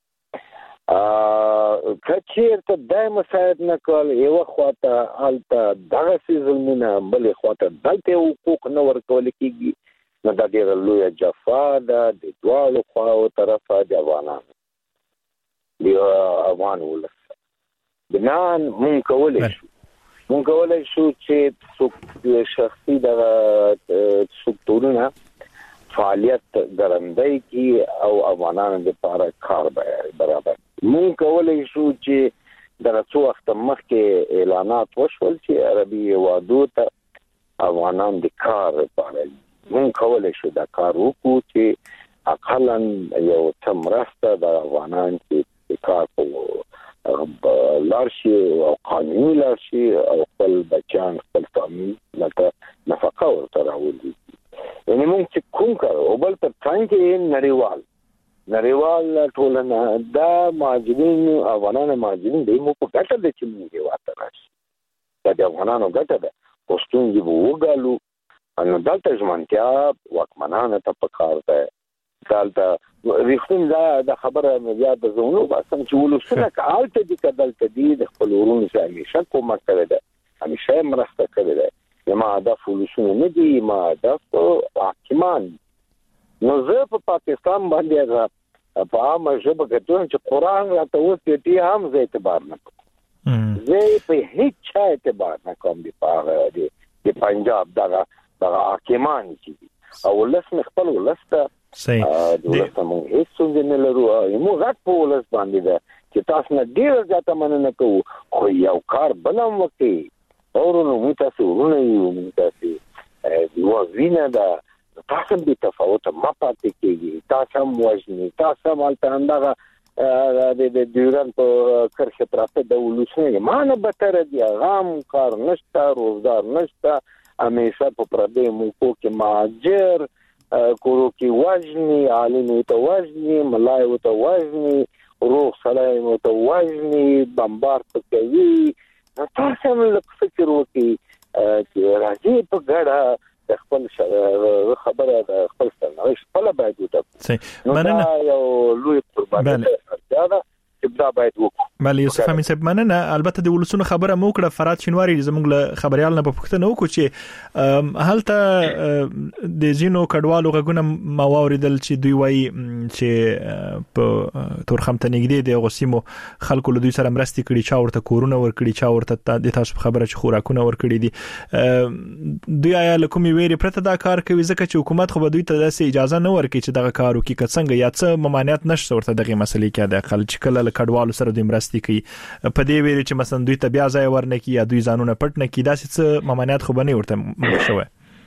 کچیرته د مساعد نه کول یو خواته الته دغه سیزلمونه بل خواته دلته حقوق نه ورکول کیږي، نو دا ډیره لویه جفا ده د دوه خواو طرفه د افغانانو د افغان ولس. بنان مونږ کولای شو چې شخصي دغه سکتورونه فعالیت ګرندای کی او افغانانو لپاره کار برابر. مونږ کولای شو چې د څو وخت مخکې اعلانات وشول چې عربي وادو ته افغانان د کار لپاره مونږ کولای شو دا کار وکړو چې اقلا یو تمرسته د افغانان چې کار په لارشي او قانوني لارشي او خپل بچان خپل فامیل لکه نفقه ورته راوړي. یعنی موږ چې کوم کار او بل تر څنګه نړیوال ټولنه دا مهاجرین افغانان مهاجرین د مو په ګټه د چې موږ واته راشي دا د افغانانو ګټه ده. پښتون دی وګالو نو دلته ژمنتیا واکمنانه ته پکار ده. دلته ریښتین دا خبره مې یاد زونو باسم چې ولوسنه کالته دي کدلته دي د خپل ورونو سره همیشه کومک کړی ده، همیشه مرسته کړې ده. ما هدف ولوسنه نه دي، ما هدف حاکمان. نو زه په پاکستان باندې په عامه ژبه کې چې قرآن راته اوس دې هم زه اعتبار نه کوم، زه په هیڅ چا اعتبار نه کوم. د پنجاب دغه حاکمان چې او ولس خپل ولس ته صحیح دلته موږ هیڅ څنګه نه لرو. موږ غټ په ولس باندې ده چې تاسو نه ډیر ځاته مننه کوو، خو یو کار بلم وکړي اورونو موږ تاسو ورونه یو تاسو یو وینه ده تاسو به تفاوت ما پاتې کیږي، تاسو هم وژني، تاسو هم التهندغه د ډیورن په کرښه پراته د ولوسنه مانه بتر دي، غام کار نشته، روزګار نشته، همیشه په پردې ملکو کې مهاجر کورو کې وژني، عالم ته وژني، ملای ته وژني، روح سلام ته وژني، بمبار کوي. تاسو هم لږ فکر وکړئ چې راځي په ګډه خپل خبره د خپل سرنوشت خپل باید وټاکو. نو دا یو لوی قرباني ده چې دا باید وکړو. بله یوسف امین صاحب مننه. البته د ولسونو خبره مو کړه. فراد شینواری زموږ له خبريال نه په پوښتنه وکړو چې هلته د زینو کډوالو غږونه ما واوریدل چې دوی وایي چې په تورخم ته نږدې د غوسیمو خلکو له دوی سره مرستې کړي، چا ورته کورونه ورکړي، چا ورته د تاسو خبره چې خوراکونه ورکړي دي. دوی آیا لکه می ویری پرته دا کار کوي ځکه چې حکومت خو به دوی ته داسې اجازه نه ورکړي چې دغه کار وکړي، که څنګه یا څه ممانعت نشته ورته دغه مسلې کې د اقل چې کله کډوالو سره دوی مرستې کوي په دې ویری چې مثلا دوی ته بیا ځای ورنکي یا دوی ځانونه پټ نه کی، داسې څه ممانعت خو بنه ورته شوی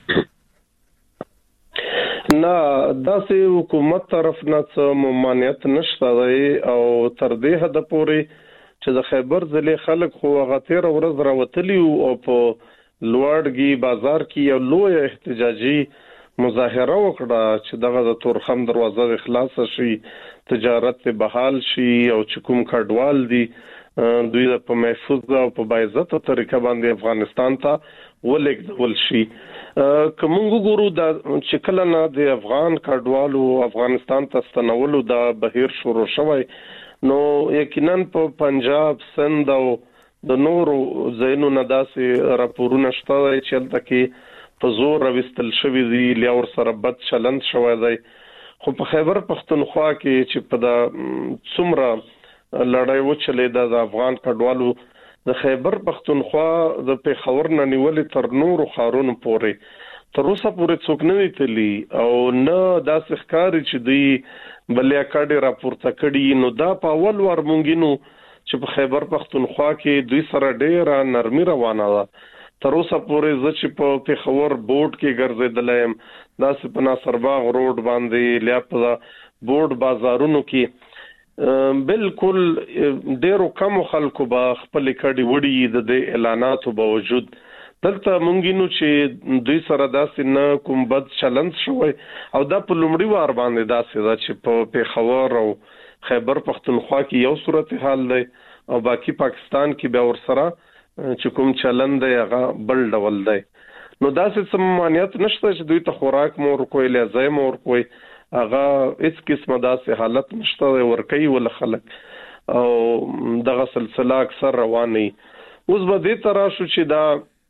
نه. داسې حکومت طرف نه څه ممانعت نشته دی او تر دې حد پورې چې د خیبر ضلع خلک خو غتیر ورځ راوتلی او په لوړګي بازار کې یو لوی احتجاجي مظاهره وکړه چې دغه د تورخم دروازه خلاص شي، تجارت بحال شي او چې کوم کډوال دي دوی په محفوظ او په باعزت طریقه باندې افغانستان ته ولېږدول شي. کوم ګورو د چې کله نه د افغان کډوالو افغانستان ته ستنولو د بهیر شروع شوی، نو یقینا په پنجاب، سند او د نورو ځایونو نه داسې راپورونه شته چې هلته کې په زور راوستل شوی دی، لیا ور سره بد چلند شوی دی. خو په خیبر پښتونخوا کې چې په د څومره لړۍ وچلې د افغان کډوالو د خیبر پښتونخوا د پیښور نه نیولې تر نورو ښارونو پورې تر اوسه پورې څوک نه دی تللی او نه داسې ښکاري چې دوی بلیا کډې راپورته کړي. نو دا په اول وار مونږینو چې په خیبر پښتونخوا کې دوی سره ډېره نرمي روانه ده، تر اوسه پورې زه چې په پیښور بورډ کې ګرځېدلم داسې په ناصرباغ روډ باندې لیا په بورډ بازارونو کې بالکل ډېرو کم خلکو به خپل کډي وړي د اعلاناتو باوجود دلته مونږ نو چې دوی سره داسې نه کوم بد چلند شوی او دا په لومړي وار باندې داسې دا چې په پیښور او خیبر پختونخوا کې یو صورتحال دی او باقي پاکستان کې به ور سره چې کوم چلند دی هغه بل ډول دی نو داسې سمانیت نشته چې دوی ته خوراک مور کوی لازم مور کوی هغه هیڅ قسمه داسې حالت نشته ورکی ول خلک او دغه سلسله اکثر رواني اوس به دې ترا شو چې دا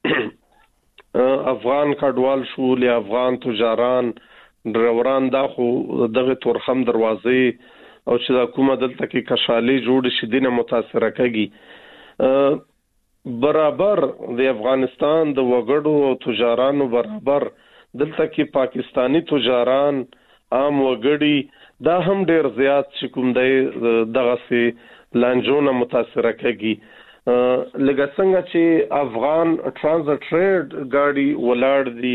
افغان کډوال شو له افغان تجاران ډروران دا خو دغه تورخم دروازې او چې دا کومه دلته کې کشالي جوړ شي دینه متاثر کېږي برابر د افغانستان د وګړو او تجارانو برابر دلته کې پاکستانی تجاران عام وګړي دا هم ډیر زیات چې کوم دی دغه سي لانجونه متاثر کېږي لکه څنګه چې افغان ترانزیت ټریډ گاډي ولاړ دي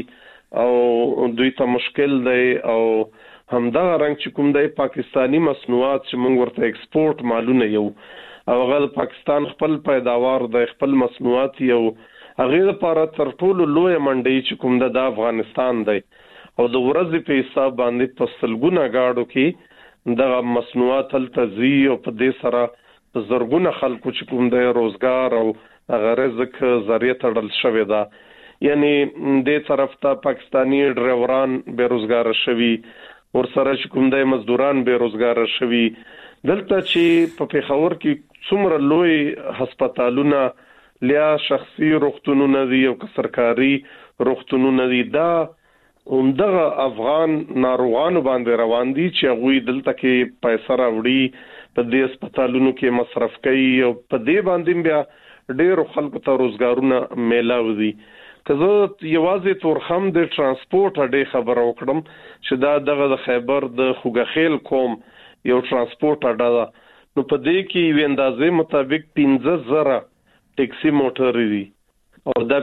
او دوی ته مشکل دی او همدغه رنګ چې کوم دی پاکستانی مصنوعات چې موږ ورته ایکسپورت مالونه یو او هغه پاکستان خپل پیداوار د خپل مصنوعات یو هغه لپاره تر ټولو لوی منډي چې کوم د افغانستان دی او د ورځې په حساب باندې په سلګونه گاډو کې دغه مصنوعات تلتزي او په دې سره زرګونه خلکو چې کوم د روزګار او رزق ذریعہ تړل شوی دا یعنی د طرف ته پاکستانی ډرایوران بیروزګار شوي ور سره چې کوم د مزدوران بیروزګار شوي دلته چې په پیښور کې څومره لوی هسپتالونه لیا شخصي روغتونونه دي او سرکاري روغتونونه دي دا همدغه افغان ناروغانو باندې روان دي چې هغه دلته کې پیسې راوړي په دې هسپتالونو کې مصرف کوي او په دې باندې بیا ډېر خلکو ته روزګارونه میلاو دي کزه یوازې تورخم د ترانسپورت اډې خبر وکړم چې دا دغه خیبر د خوګخیل کوم یو ترانسپورت اډه ده نو په دې کې ویندازې مطابق 15000 ټیکسي موټر دي او دا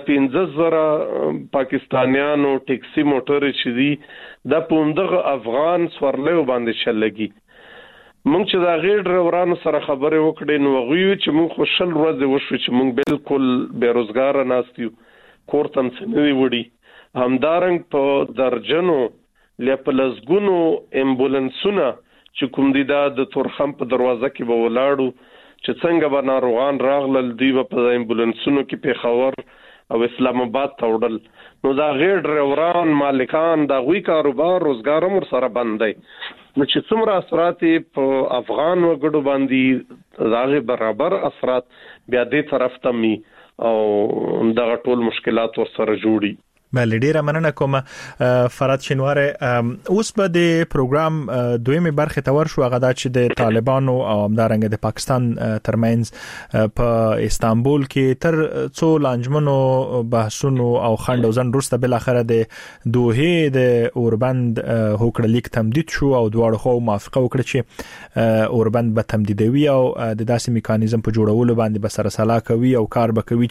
15000 پاکستانیانو ټیکسي موټر چې دي دا په دغه افغان سورلې باندې چلګي مونږ چې دا غیر ډرایورانو سره خبرې وکړې نو غوي چې مونږ خوشل ورځ وشو چې مونږ بالکل بیروزګار ناستیو کورتم سنوي وړي همدارنګ په درجنو لپلزګونو امبولانسونه چې کوم دي د تورخم په دروازه کې به ولاړو چې څنګه به ناروغان راغلل دی په امبولانسونو کې پیښور او اسلام آباد ته وړل نو دا غیر ډرایوران مالکان دا غوي کاروبار روزګار هم سره بند دی نو چې څومره اثرات په افغان وګړو باندې راغلي برابر اثرات بیا دې طرف ته می او دغه ټول مشکلات ورسره جوړي بله ډیره مننه کوم فراد شینواره اوس به د پروګرام دویمه برخه ته ورشو هغه د چې د طالبانو او همدارنګه د پاکستان ترمنځ په استانبول کې تر څو لانجمنو بحثونو او خند او زن روسته بل اخره د دوه د اوربند هوکړه لیک تمدید شو او دواړو خو موافقه وکړه چې اوربند به تمدیدوي او د داسې میکانیزم په جوړولو باندې به سره سلا کوي او کار به کوي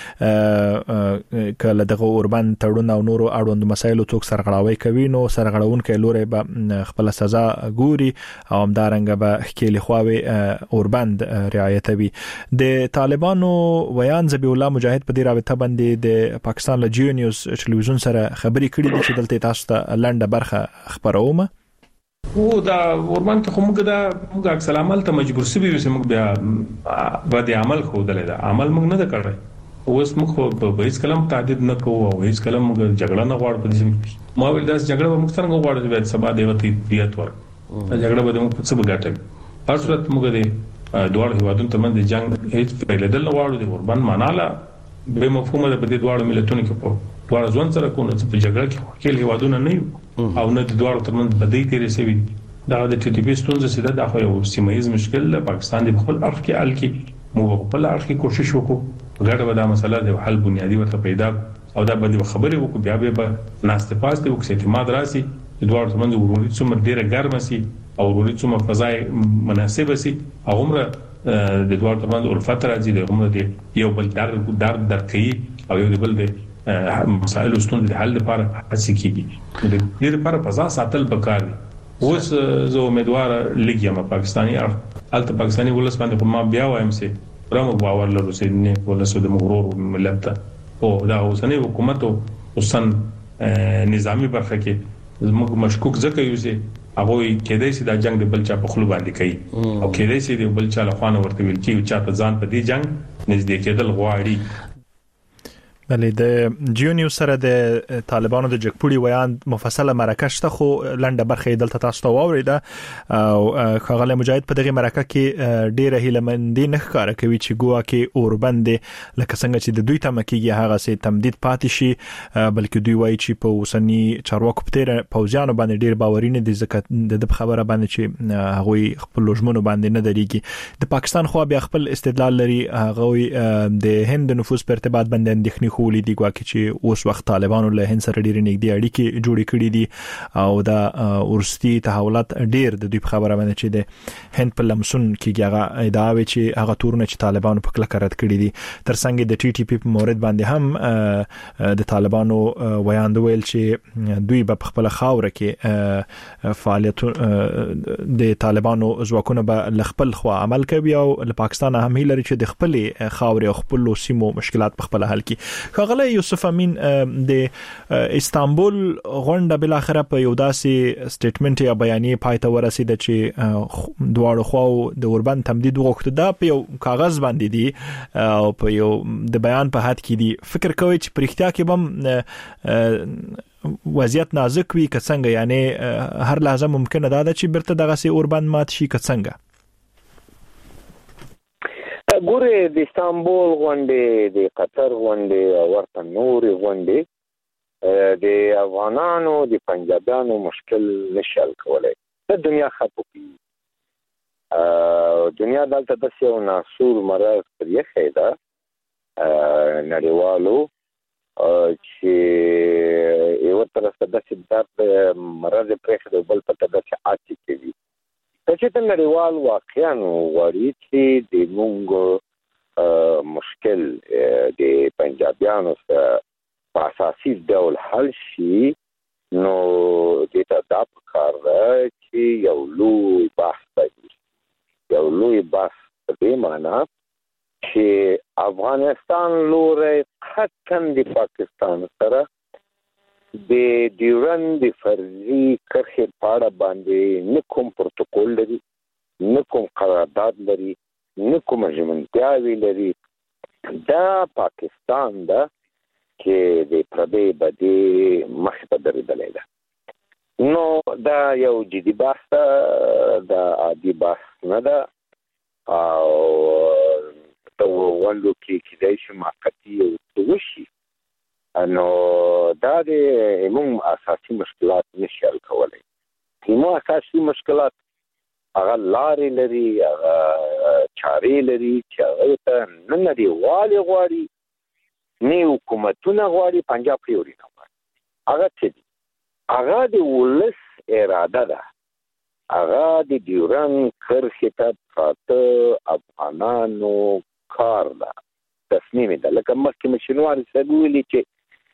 چې کله دغه اوربند تړون او نورو اړوند مسایلو څوک سرغړاوي کوي نو سرغړاونکو لوري به خپل سزا ګوري او همدارنګه به خېل خواوي اوربند رعایتوي د طالبانو ویان ذبیح الله مجاهد په دې رابطه باندې د پاکستان له جیو نیوز ټلویزیون سره خبري کړې دي چې دلته تاسو ته لنډه برخه خبرومه او دا اوربند ته موږ دا اکثر عمل ته مجبور سوي یو موږ بیا باندې عمل خو دلته عمل موږ نه کړی اوس موږ په هیڅ کلم تعدید نه کوو او هیڅ کلم موږ جګړه نه غواړو په دې ما ویل دا جګړه به موږ څنګه غواړو چې سبا دیوتی دیت ور جګړه به موږ په څه بغاټه هر صورت موږ دې دوه هیوادونو ترمنځ جنگ هیڅ پیلېدل نه غواړو د اوربند معناله به مفهومه ده په دې دوه ملتونو کې په دوه ځوان سره کوو چې په جګړه کې خپل هیوادونه نه او نه د دوه ترمنځ بدې تیرې سوي دا د ټي ټي پی ستونزه سیده د خو یو سیمایي مشکل د پاکستان د خپل اړخ کې حل کې مو خپل اړخ کې کوشش وکړو غړ ودا مسله د حل بنیادی ورته پیدا او دا باندې خبرې وکړو بیا به ناشته پاسته وکړي اعتماد راسي د دوه ترمنځ وروري څومره ډیره ګرمه سي او وروري څومره فضای مناسبه سي هغه د دوه ترمنځ الفت راځي د عمر دی یو بل درکې او یو بل د مسائل ستونزې د حل لپاره هڅه کیږي د دې لپاره فضا ساتل پکار دي. اوس زه امیدوار لګیم پاکستاني الته پاکستاني ولس باندې ما بیا وایم سي پرمو باور لرو چې نه ولس د مغرور ملت او دا اوسنی حکومت او اوسن نظامی برخه کې موږ مشکوک ځکه یو چې هغه کېدای شي دا جنگ د بلچا په خلو باندې کوي او کېدای شي د بلچا له خوانه ورته ویل کی چې ته ځان په دې جنگ نږدې کېدل غواړي. بله د جیو نیوز سره د طالبانو د جګپوړي ویان مفصله مرکه شته خو لنډه برخه دلته تاسو ته واوریده او خغله مجاهد په دغه مرکه کې ډیره هیلمندي نه ښکارا کوي چې ګوا کې اوربند لکه څنګه چې د دوی تمکیږي هغه سي تمدید پاتې شي بلکې دوی وایي چې په وسنی چارواکو په تیر پوځیانو باندې ډیر باورینه دي ځکه د خبره باندې چې هغه خپل لوجمنو باندې نه دريږي. د پاکستان خو بیا خپل استدلال لري هغه د هند نفوذ په ارتباط باندې اندېښنې خولي دي ګواکې چې اوس وخت طالبانو له هند سره ډېر نږدې اړیکې جوړې کړې دي او دا ورستي تحولات ډېر د دوی په خبره باندې چې د هند په لمسون کې هغه ادعا وی چې هغه تورونه چې طالبانو په کله رد کړی دي ترڅنګ د ټي ټي پی په مورد باندې هم د طالبانو ویاند ویل چې دوی په خپل خاور کې فعالیت د طالبانو ځواکونه به خپل خوا عمل کوي او له پاکستان هم هیلري چې د خپل خاور او خپل سیمو مشکلات په خپل حل کړي. خغله یوسف امین د استانبول غونډه بل اخره په یو داسې سټیټمنټ یا بیانیه پایته ورسیده چې دواړو خواو د اوربند تمدید وغوښته دا په یو کاغذ باندې دي او په یو د بیان په حد کې دي. فکر کوي چې پرختیا کې بم وضعیت نازک وي که څنګه یعنی هر لحظه ممکنه ده چې برته دغه سي اوربند مات شي که څنګه؟ ګوره د استانبول غونډې د قطر غونډې او ورته نورې غونډې د افغانانو د پنجابیانو مشکل نشي حل کولی. د دنیا خطو دنیا دلته داسې یو ناسور مرض پر یخی ده نړیوالو چې یو طرف ته داسې درد مرض پرېښی دی بل ته داسې عاطي کوي. چې ته نړیوال واقعا غواړي چې د موږ مشکل د پنجابیانو سره په اساسي ډول حل شي نو د ته دا پکار ده چې یو لوی بحث دی. یو لوی بحث په دې معنا چې افغانستان لوري حقاً د پاکستان سره د ډیورند فرضي کرښې پاړه باندې نه کوم پروتوکول لري نه کوم قرارداد لري نه کوم ژمنتیاوې لري. دا پاکستان ده چې د پردې بدې مخې ته درېدلی ده. نو دا یو جدي بحث ده دا عادي بحث نه ده او په غونډو کې کېدای شي موقتي وشي نو دا د موږ اساسي مشکلات نشي حل کولی. موږ اساسي مشکلات هغه لارې لري هغه چارې لري چې هغه ته نه نړیوالې غواړي نه حکومتونه غواړي پنجاب پریوري نه غواړي. هغه څه دي؟ هغه د ولس اراده ده. هغه د ډیورند کرښې ته پراته افغانانو کار ده تصمیم ده. لکه مخکې مشنواري صاحب ویلي چې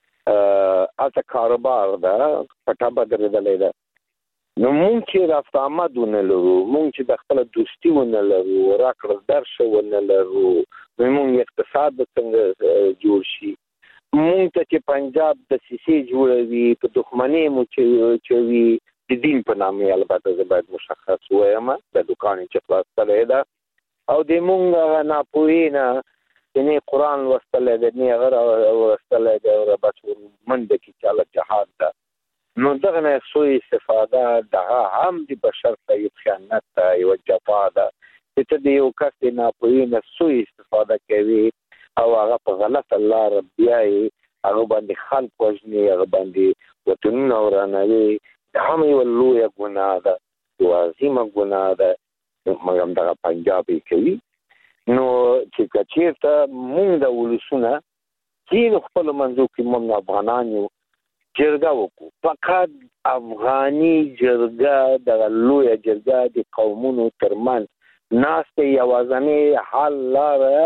اته کاروبار ده پټه بدرېدلې ده. نو مونږ چې رافت آمد ونه لرو مونږ چې د خپل دوستي ونه لرو راکړه درشه ونه لرو مونږ اقتصاد څنګه جوړ شي مونږ ته چې پنجاب د سیسي جوړوي په دښمنۍ مو چې وي د دین په نامه البته زه باید مشخص وایم د دکان چې خلاص کړی ده او د مونږ ناپوهي نه نه قرآن وستل دی نه غیر وستل دی او بس منډه کې چاله جهاد ده. نو دغه نه سوء استفاده دغه هم د بشر ته یو خیانت یو جفا ده چې د یو کس د ناپوهي نه سوء استفاده کوي او هغه په غلط لار بیاي هغه باندې خلک وژني هغه باندې وطنونه ورانوي. دا هم یو لویه ګناه ده یو عظیمه ګناه ده مګر دغه پنجابي کوي. نو چې کچیرته مونږ د ولسونه چې خپل منځو کې مونږ افغانان یو جرګه وکړو فقط افغاني جرګه د لویه جرګه د قومونو ترمن ناست یوازنی حل لاره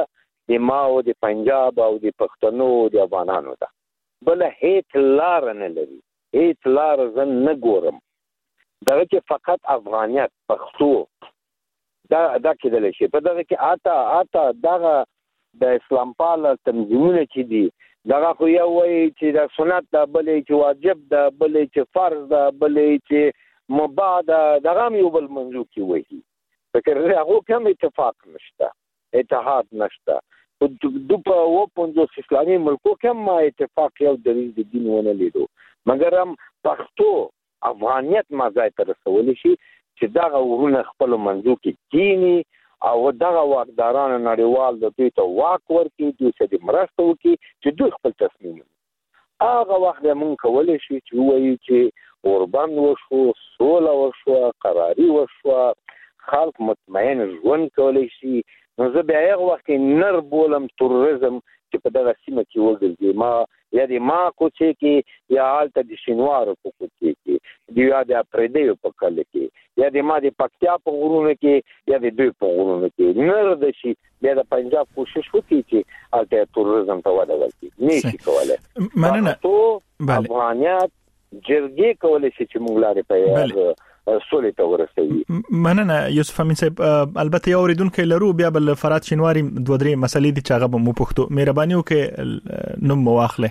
د ماو د پنجاب او د پښتنو د افغانانو ده. بل هیڅ لار نه لري، هیڅ لار زه نه ګورم. دغه چې فقط افغانیت پښتو دا کېدلی شي. په دغه کې آتا دغه د اسلام پال تنظیمونه چې دي دغه خو یو وایي چې د سنت ده، بلې چې واجب ده، بلې چې فرض ده، بلې چې مباح ده، دغه هم یو بل منځو کې وایي. فکر هغو کې هم اتفاق نشته، اتحاد نشته. په 50 اسلامي ملکو کې هم اتفاق یو دلیل د دین ونه لیدو، مګر هم پښتو افغانیت ما ځای ته رسولی شي چې دغه ورونه خپلو منځو کې کینی او دغه واکدارانو نړیوال د دوی ته واک ورکړي، دوی سره د مرسته وکړي چې دوی خپل تصمیم ونیسي. هغه وخت موږ کولی شو چې ووایو چې اوربند وشو، سوله وشوه، قراري وشوه، خلک مطمئن ژوند کولی شي. نو زه بیا هغه وخت نر بولم تروریزم چې په دغه سیمه کې وګرځي، ما یا د ما کوڅې کې یا هلته د شینوارو په کوڅې کې یا د پردیو په کلي کې یا د ما د پکتیا په غرونو کې یا د دوی په غرونو کې نر د شي بیا د پنجاب کوشش وکړي چې هلته تروریزم ته وده ورکړي. نشي کولی. پښتو افغانیت جرګې کولی شي چې موږ لارې په سولې ته ورسوي. مننه یوسف امین صاحب. البته یو اوریدونکو لرو بیا بل فرات شینواری 2-3 مسلې دي چې هغه مو پښتو مهرباني وکړئ نوم مواخله.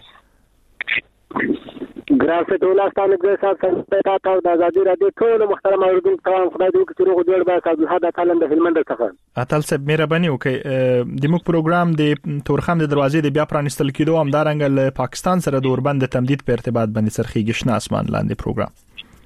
ګرافیک ولستانه ګر صاحب څنګه تاسو د ازادي رادیو ټول محترم اوریدونکو ته خدای دې وکړي چې روغ جوړ به تاسو هدا تعالی د هلمند څخه اتل صاحب مهرباني وکړئ. د موږ پروګرام د تورخم د دروازې د بیا پرانستل کېدو هم دارنګ له پاکستان سره د اوربند تمدید په ارتباط باندې سرخیږي شنه اسمان لاندې پروګرام.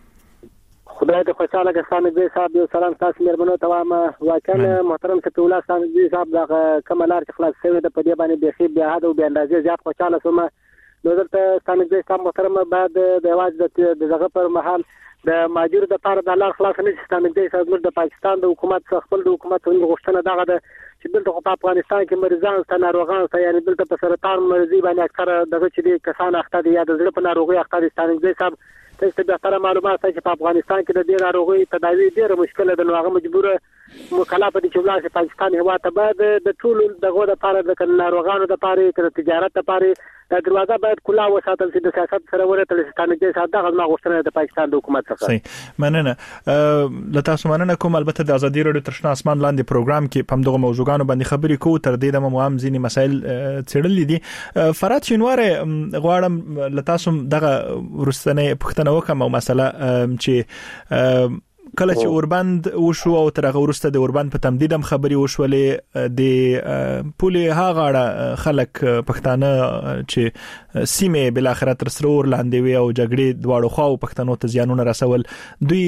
خدای دې خوشاله کسانه دې صاحب یو سلام تاسو مېرمنو ته وایم. واقعا محترم څه تولا دې صاحب دا کمالار چې خلاص شوی د پدې باندې بخي بیا هدا او بیا اندازې زیات خوشاله سوم. نو درته ستاسو دې صاحب محترم بعد د واج د دغه پر مهال د ماجر د پاره د لار خلاص نه ستاسو دې صاحب د پاکستان د حکومت خپل د حکومت غوښتنه دغه د چې دلته په افغانستان کې مریضان ته ناروغان ته یعنی دلته په سرطان مرضی باندې اکثره دغه چې کسان اخته دي یا د زړه په ناروغي اخته دي. ستاسو دې صاحب تاسو به تر معلومات چې په افغانستان کې د دې ناروغي تداوی ډیره مشکله ده. نو هغه مجبوره مکلفه دي چې ولاسه پاکستان هوا ته بعد د ټول دغه د لپاره د ناروغانو د لپاره د تجارت لپاره د دروازه باید کلا وساتل شي د سیاست سره ورته ستانه دې ساده غوښتنه غوښتنه د پاکستان د حکومت څخه. صحیح مننه لته تاسو مننه کوم. البته د ازادي رادیو ترشنا اسمان لاندې پروګرام کې په دغه موضوعاتو باندې خبرې کوو. تر دې د مهم ځینی مسایل څېړل دي. فرات شینواره غواړم لته تاسو دغه ورستنه پښتنه وکم او مسله چې کله چې اوربند وشو او تر هغه ورسته د اوربند په تمدید هم خبري وشولې د پولې هاغه خلک پښتانه چې سیمه بل اخر تر سرور لاندې وي او جګړې دواړو خواو پښتنو ته زیانونه رسول دوی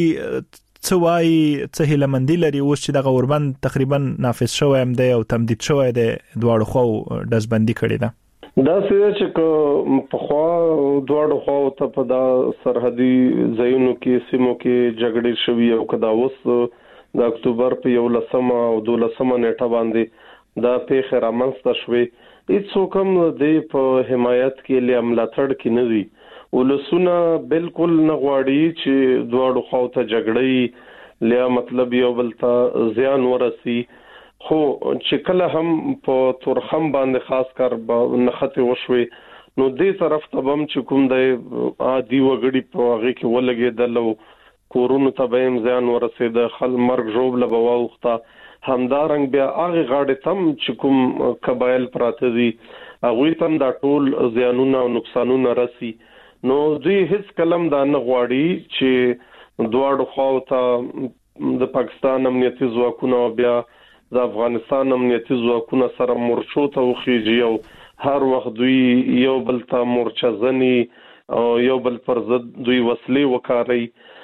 څوای څه هلمندي لري اوس چې د اوربند تقریبا نافذ شوی هم دی او تمدید شوی دی دواړو خواو دزبندي کړی ده. دا څه چې په خوا دواړو خواو ته په دا سرحدي ځایونو کې سیمو کې جګړې شوي او کدا اوس د اکتوبر په 11 او 12 نیټه باندې دا پیښه رامنځته شوې. هیڅ کوم د په حمایت کې له ملاتړ کې نه دي. ولسونه بالکل نه غواړي چې دواړو خواو ته جګړې لیا مطلب یو بل ته زیان ورسي. خو چې کله هم په تورخم باندې خاص کار نخته وشوي نو دې طرف ته بم چې کوم د عادي وګړي په هغه کې ولګېدل او کورونو ته به هم ځان ورسېد خل مرګ جوړ لبواوخته همدارنګ بیا هغه غاړې تم چې کوم قبایل پراته دي هغه تم دا ټول زیانونه او نقصانونه راسي. نو دوی هیڅ کلم دا نه غواړي چې دواړو خواو ته د پاکستان امنیتي ځواکونه بیا د افغانستان امنیتي ځواکونه سره مورچو ته وخیږي او هر وخت دوی یو بل ته مورچزنی او یو بل پر ضد دوی وسلې وکاري.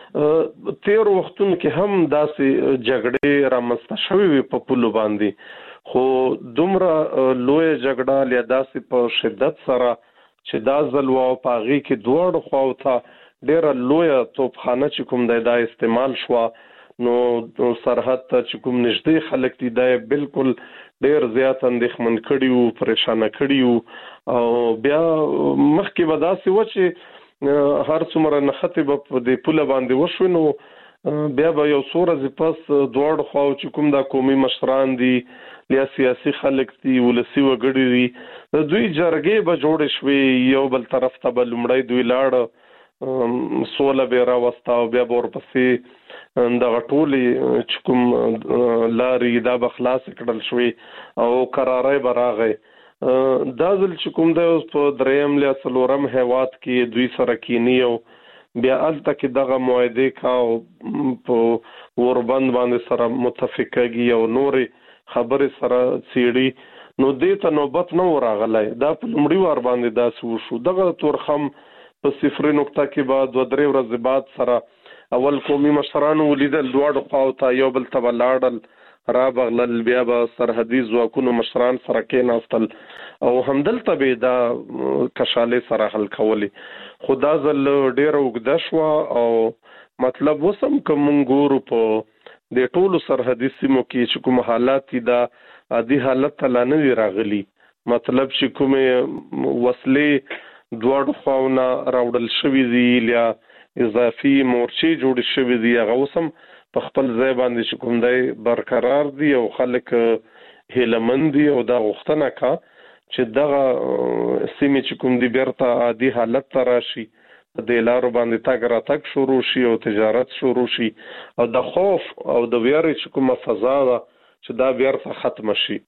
تیر وختونو کې هم داسې جګړې رامنځته شوې وي په پولو باندې خو دومره لوی جګړه لیا داسې په شدت سره چې دا ځل و پاغي کې دوړ خو ته ډېر لوی توپخانه چې کوم دا استعمال شو نو سرحد ته چې کوم نږدې خلک دي دا بالکل ډېر زیات اندېښمن کړي او پریشان کړي او بیا مخکې به داسې و چې هر څومره نخته په دې پوله باندې وشو نو بیا به یو څو ورځې پس دوړ خو چې کوم دا قومي مشران دي یا سیاسي خلک دي ولسی وګړي دي د دوی جرګې به جوړ شوي یو بل طرف ته به لمړی دوی لاړ سوله به راوسته او بیا به ورپسې دغه ټولې چې کوم لارې دا به خلاص کړل شوي او قرارای به راغی. دا ځل چې کوم دی اوس په دریم یا څلورم هیواد کې دوی سره کینی او بیا الته کې دغه معاهده کا په وربند باندې سره متفقېږي او نورې خبرې سره څېړي نو دې ته نوبت نه ورغلی. دا په لومړي وار باندې داسې وشو. دغه تورخم په 0 نقطه کې به 2-3 ورځې بعد سره اول قومي مشرانو ولیدل دواړو خواو ته یو بل ته به لاړل را بغلل بیا به سرحدي ځواکونو مشران سره کېناستل او همدلته به دا کشالې سره حل کولې. خو دا ځل ډېره اوږده شوه او مطلب اوس هم که مونږ ګورو په د ټولو سرحدي سیمو کې چې کوم حالات دي دا عادي حالت ته لا نه دي راغلي. مطلب چې کومې وسلې دواړو خواونه راوړل شوي دي یا اضافي مورچې جوړې شوي دي هغه اوس هم په خپل ځای باندې چې کوم دی برقرار دي او خلک هیلهمند دي او دا غوښتنه کا چې دغه سیمې چې کوم دي بیرته عادي حالت ته راشي د لارو باندې تاګ راتګ شروع شي او تجارت شروع شي او د خوف او د ویرې چې کومه فضا ده چې دا بیرته ختم شي.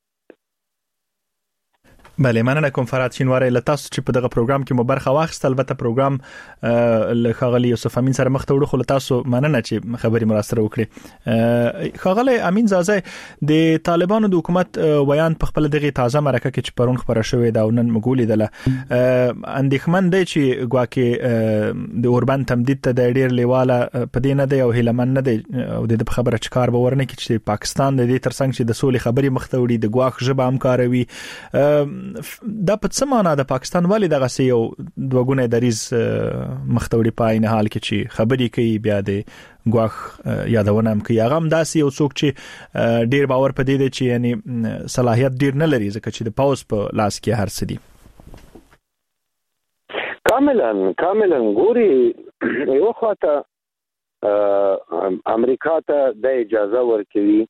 بله مننه کوم فرات شینواری له تاسو چې په دغه پروګرام کې مو برخه واخیسته. البته پروګرام له خاغلی یوسف امین سره مخ ته وړو خو له تاسو مننه چې خبري مراسته وکړي. خاغلی امین زازه د طالبانو د حکومت ویان په خپل دغه تازه مرکه کې چې پرون خبره شوې ده او نن مګولې ده اندېښمن دی چې ګواکې د اوربند تمدید ته د ډیر لیواله په دې نه دی او هیلمن نه دی او د خبره چې کار به ورنه کې چې پاکستان د دې ترڅنګ چې د سولې خبري مخ ته وړي د ګواخ ژبه هم کاروي. دا په څه معنا د پاکستان ولې دغه سي یو دوګونه دریز مختوري پاین حال کې چې خبري کوي بیا د ګواخ یادونه هم کوي هغه هم داسي یو څوک چې ډیر باور پدې دي چې یعنی صلاحيت ډیر نه لري ځکه چې د پاوز په لاس کې هر څه دي. کاملا ګوري یو خاطر امریکا ته د اجازه ورکوي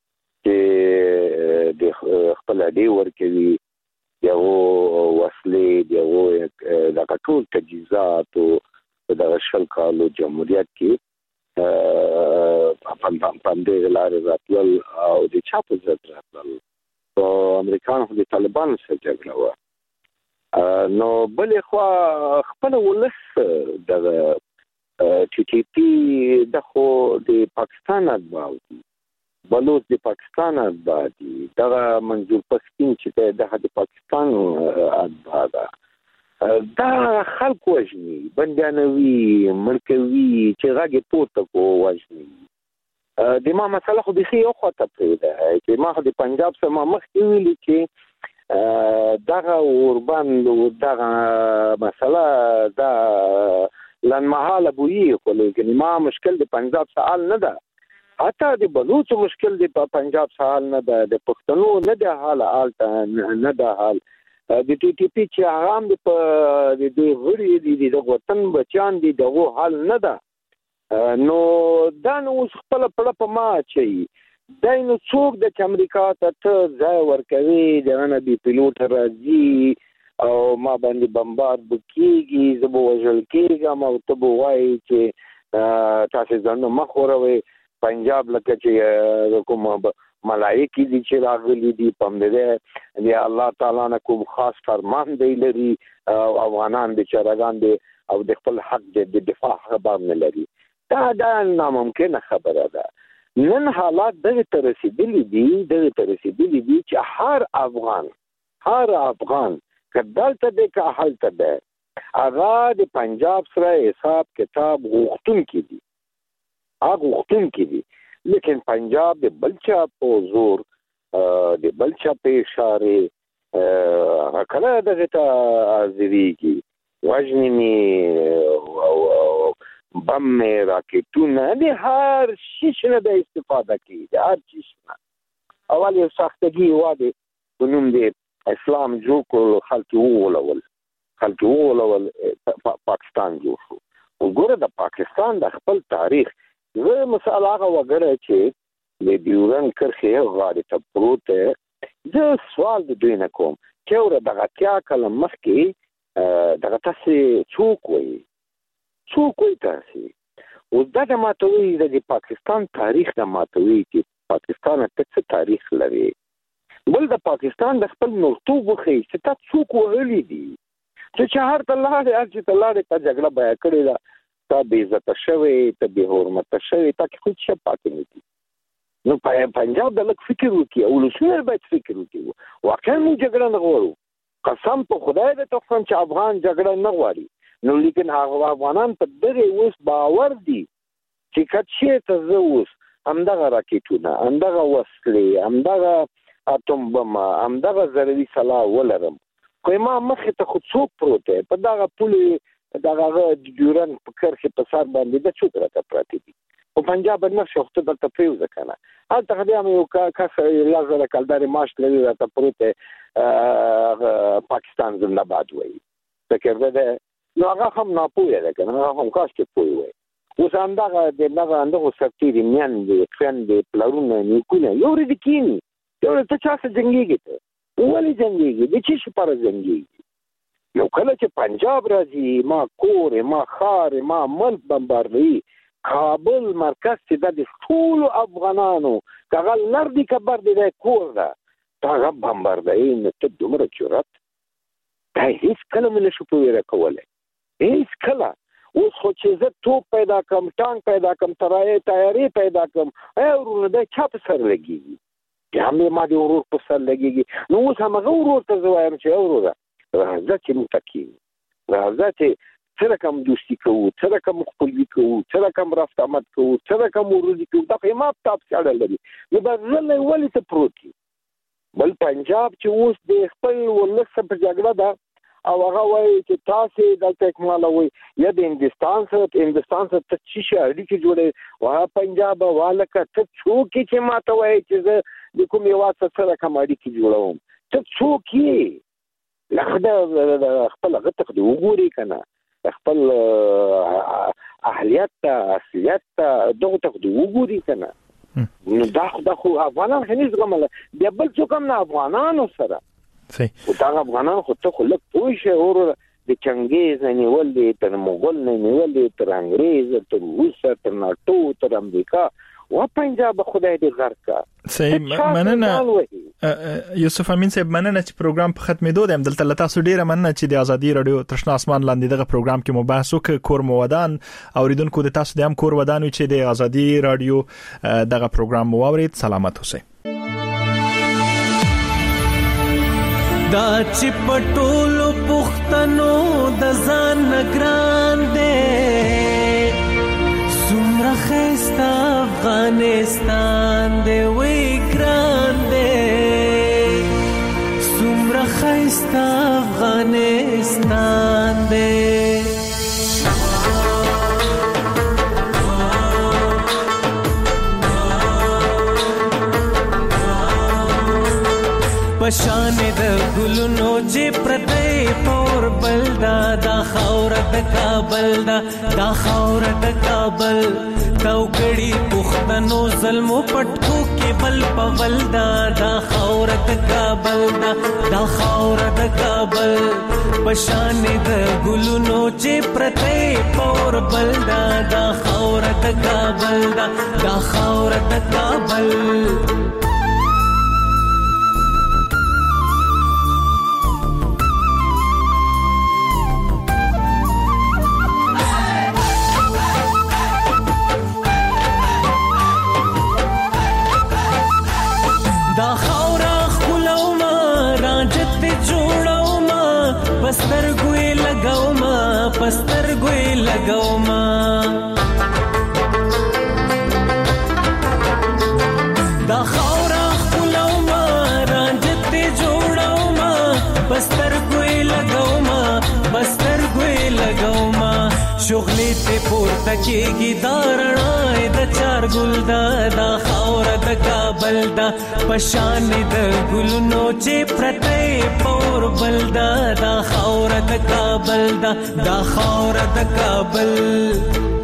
چې د خپل دی ورکوي یو وسلې یو د ټول تجهیزات او د شل کالو جمهوریت کې پاندې لارې راتلل او د چاپو ځد راتلل او امریکایانو د طالبانو سره جګړه وه. نو بلې خوا خپل ولس د ټي ټي پی د خو د پاکستان اتباع دي بلوچ د پاکستان اتباع دي دغه منظور پښتون چې د پاکستان اتباع ده دا خلک وژني بندیانوي مرکوي چې غږی پورته کو وژني. د ما مسله خو بخي یو خاطر ده چې ما د پنجاب سره مخکې ویلي چې دغه اوربند دغه مسله دا لنمحاله بوي خو لیکن ما مشکل د پنجاب سوال نه ده حتی د بلوچ مشکل د پنجاب سوال نه ده د پښتنو نه ده حال نه ده حال د ټي ټي پی چې هغه هم د غړي د وطن بچان دي دغه حال نه ده. نو دا نو خپل په ما چي دا نو څوک د امریکا ته ځای ورکوي دغه بي پیلوټ راځي او ما باندې بمبارد بکیږي زبو وژل کېږم او ته به وایي چې تاسو ځان مخ وروي پنجاب لکه چې کوم ملائکه دي چې راغلي دي پم دې دی الله تعالی نه کوم خاص فرمان دی لري او افغانان د چرګان دي او د خپل حق د دفاع خبر نه لري. دا ناممکن خبره ده. نن حالات دغه تر رسیدلي دي چې هر افغان کدالته د که حالته ده هغه د پنجاب سره حساب کتاب غوښتون کې دي لیکن پنجاب د بلچا په زور د بلچا په اشاره کله دغه ته حاضرېږي وژنې او بم راکټونه د هر شي نه د استفاده کوي د هر شي نه اول یو سختګي واده په نوم د اسلام جو کول خلک وولول پاکستان جوړ شو. وګوره د پاکستان د خپل تاریخ زه مثال هغه وګړی چې د ډیورن کرښې غاړې ته پروت زه سوال د دوی نه کوم چې ور دغه اتیا کلم مخکې دغه تاسو څوک وي تاسو او دا د ماتوي د پاکستان تاریخ د ماتوي چې پاکستان څه تاریخ لري بل د پاکستان د خپل مرتوب خو چې تاسو څوک وهلي دي چې چهار الله دې چې الله دې په جګړه بیا کړی دا تا بے عزت شوی ته به حرمت شوی تا کې خود څه پاتې نه دي نو پنجاب د لک فکر وکي او لسونه باید فکر وکي واقعا موږ جګړه نه غواړو قسم په خدای دې توفن چې افغان جګړه نه غواړي نو لیکن هغه افغانان په دغه اوس باور دي چې کچې ته زه اوس همدغه راکېټونه همدغه وسلې همدغه اتم بم همدغه ضروري سلاح ولرم خو ما مخې ته خو څوک پروت دی په دغه پولې دغه ډیورن په کرخه په سر باندې د څوک راته پراته دي او پنجاب نه شوخته دلته پریوزه کنه هلته خدای یو کس لازم کلداري ماش لري راته پروت پاکستان زنده باد وایي فکر ده نو هغه هم ناپوهه ده کنه هغه هم کاش کې پوي وایي اوس همدغه دغه سرتیری میان دي فرند پلارونه نیکونه یو ردی کینی یو ته چا سره جنگيږي ته ولې جنگيږي د چی شپاره جنگيږي یو کله چې پنجاب راځي ما کور ما خار ما ملک بمباردوي کابل مرکز چې د ټول افغانانو کغه لردي کبر دی کور دا هغه بمباردوي نو ته دومره جرأت دا هیڅ کله مله شو پوهه کوله هیڅ کله اوس خو چې زه توپ پیدا کم ټانک پیدا کم تیاری پیدا کم ورونه د چا په سر لګي یا هم ما دې ورور په سر لګي نو اوس هغه ورور ته زوایم چې ورور راځه چې متکی راځه چې سره کوم دوستي کوو سره کوم خپلوي کوو سره کوم رفت آمد کوو سره کوم ورودي کوو دا خو ما تاب څاړه لري نو دا زله ولې ته پروتي بل پنجاب چې اوس د خپل ولس په جګړه ده او هغه وایي چې تاسو دلته کومه وایي یا د هندستان سره ته چې اړیکې جوړې واه پنجاب والکه ته څوک چې ماته وایي چې د کوم یو سره کوم اړیکې جوړوم ته څوک یې لخته خپل غته د وګوري کنه خپل اهلیت اصلیت دغه ته د وګوري کنه نو دا خو افغانان هنيز غمله د بل څوک هم نه افغانانو سره او دا افغانان خو ته خلک پوښه اور د چنګیز نیول دي تر مغول نه نیول دي تر انګريز تر روس تر ناتو تر امریکا و پنجاب خدای دې غرق کا صحیح مننه یوسف امین صاحب مننه چې پروګرام په ختمېدو دی دلته تاسو ډیره مننه چې د ازادي رادیو ترشنا اسمان لاندې دغه پروګرام کې مباحث وکړ کور مودان اوریدونکو د تاسو د هم کور ودان چې د ازادي رادیو دغه پروګرام واورید سلامت اوسئ دا چې پټولو پښتنو د ځان نگران دې سمره خستا افغانستان دې وی ګران دې سمره خستا افغانستان دې پشان د ګلونو چې پرته پور بلدا دا خاور د کابل دا خاور د کابل توګړي پښتنو ظلم پټکو کې بل پولدا دا خاور د کابل دا خاور د کابل پشان د ګلونو چې پرته پور بلدا دا خاور د کابل دا خاور د کابل پستر ګوي لګاو ما دا خاورا خپلو ما رانجت جوړاو ما پستر ګوي لګاو ما شغلې ته پورته کېږي دارړای د چار ګل دا خاور د کابل دا پشان د ګلونو چې پرته پور بل دا خاور د کابل دا خاور د کابل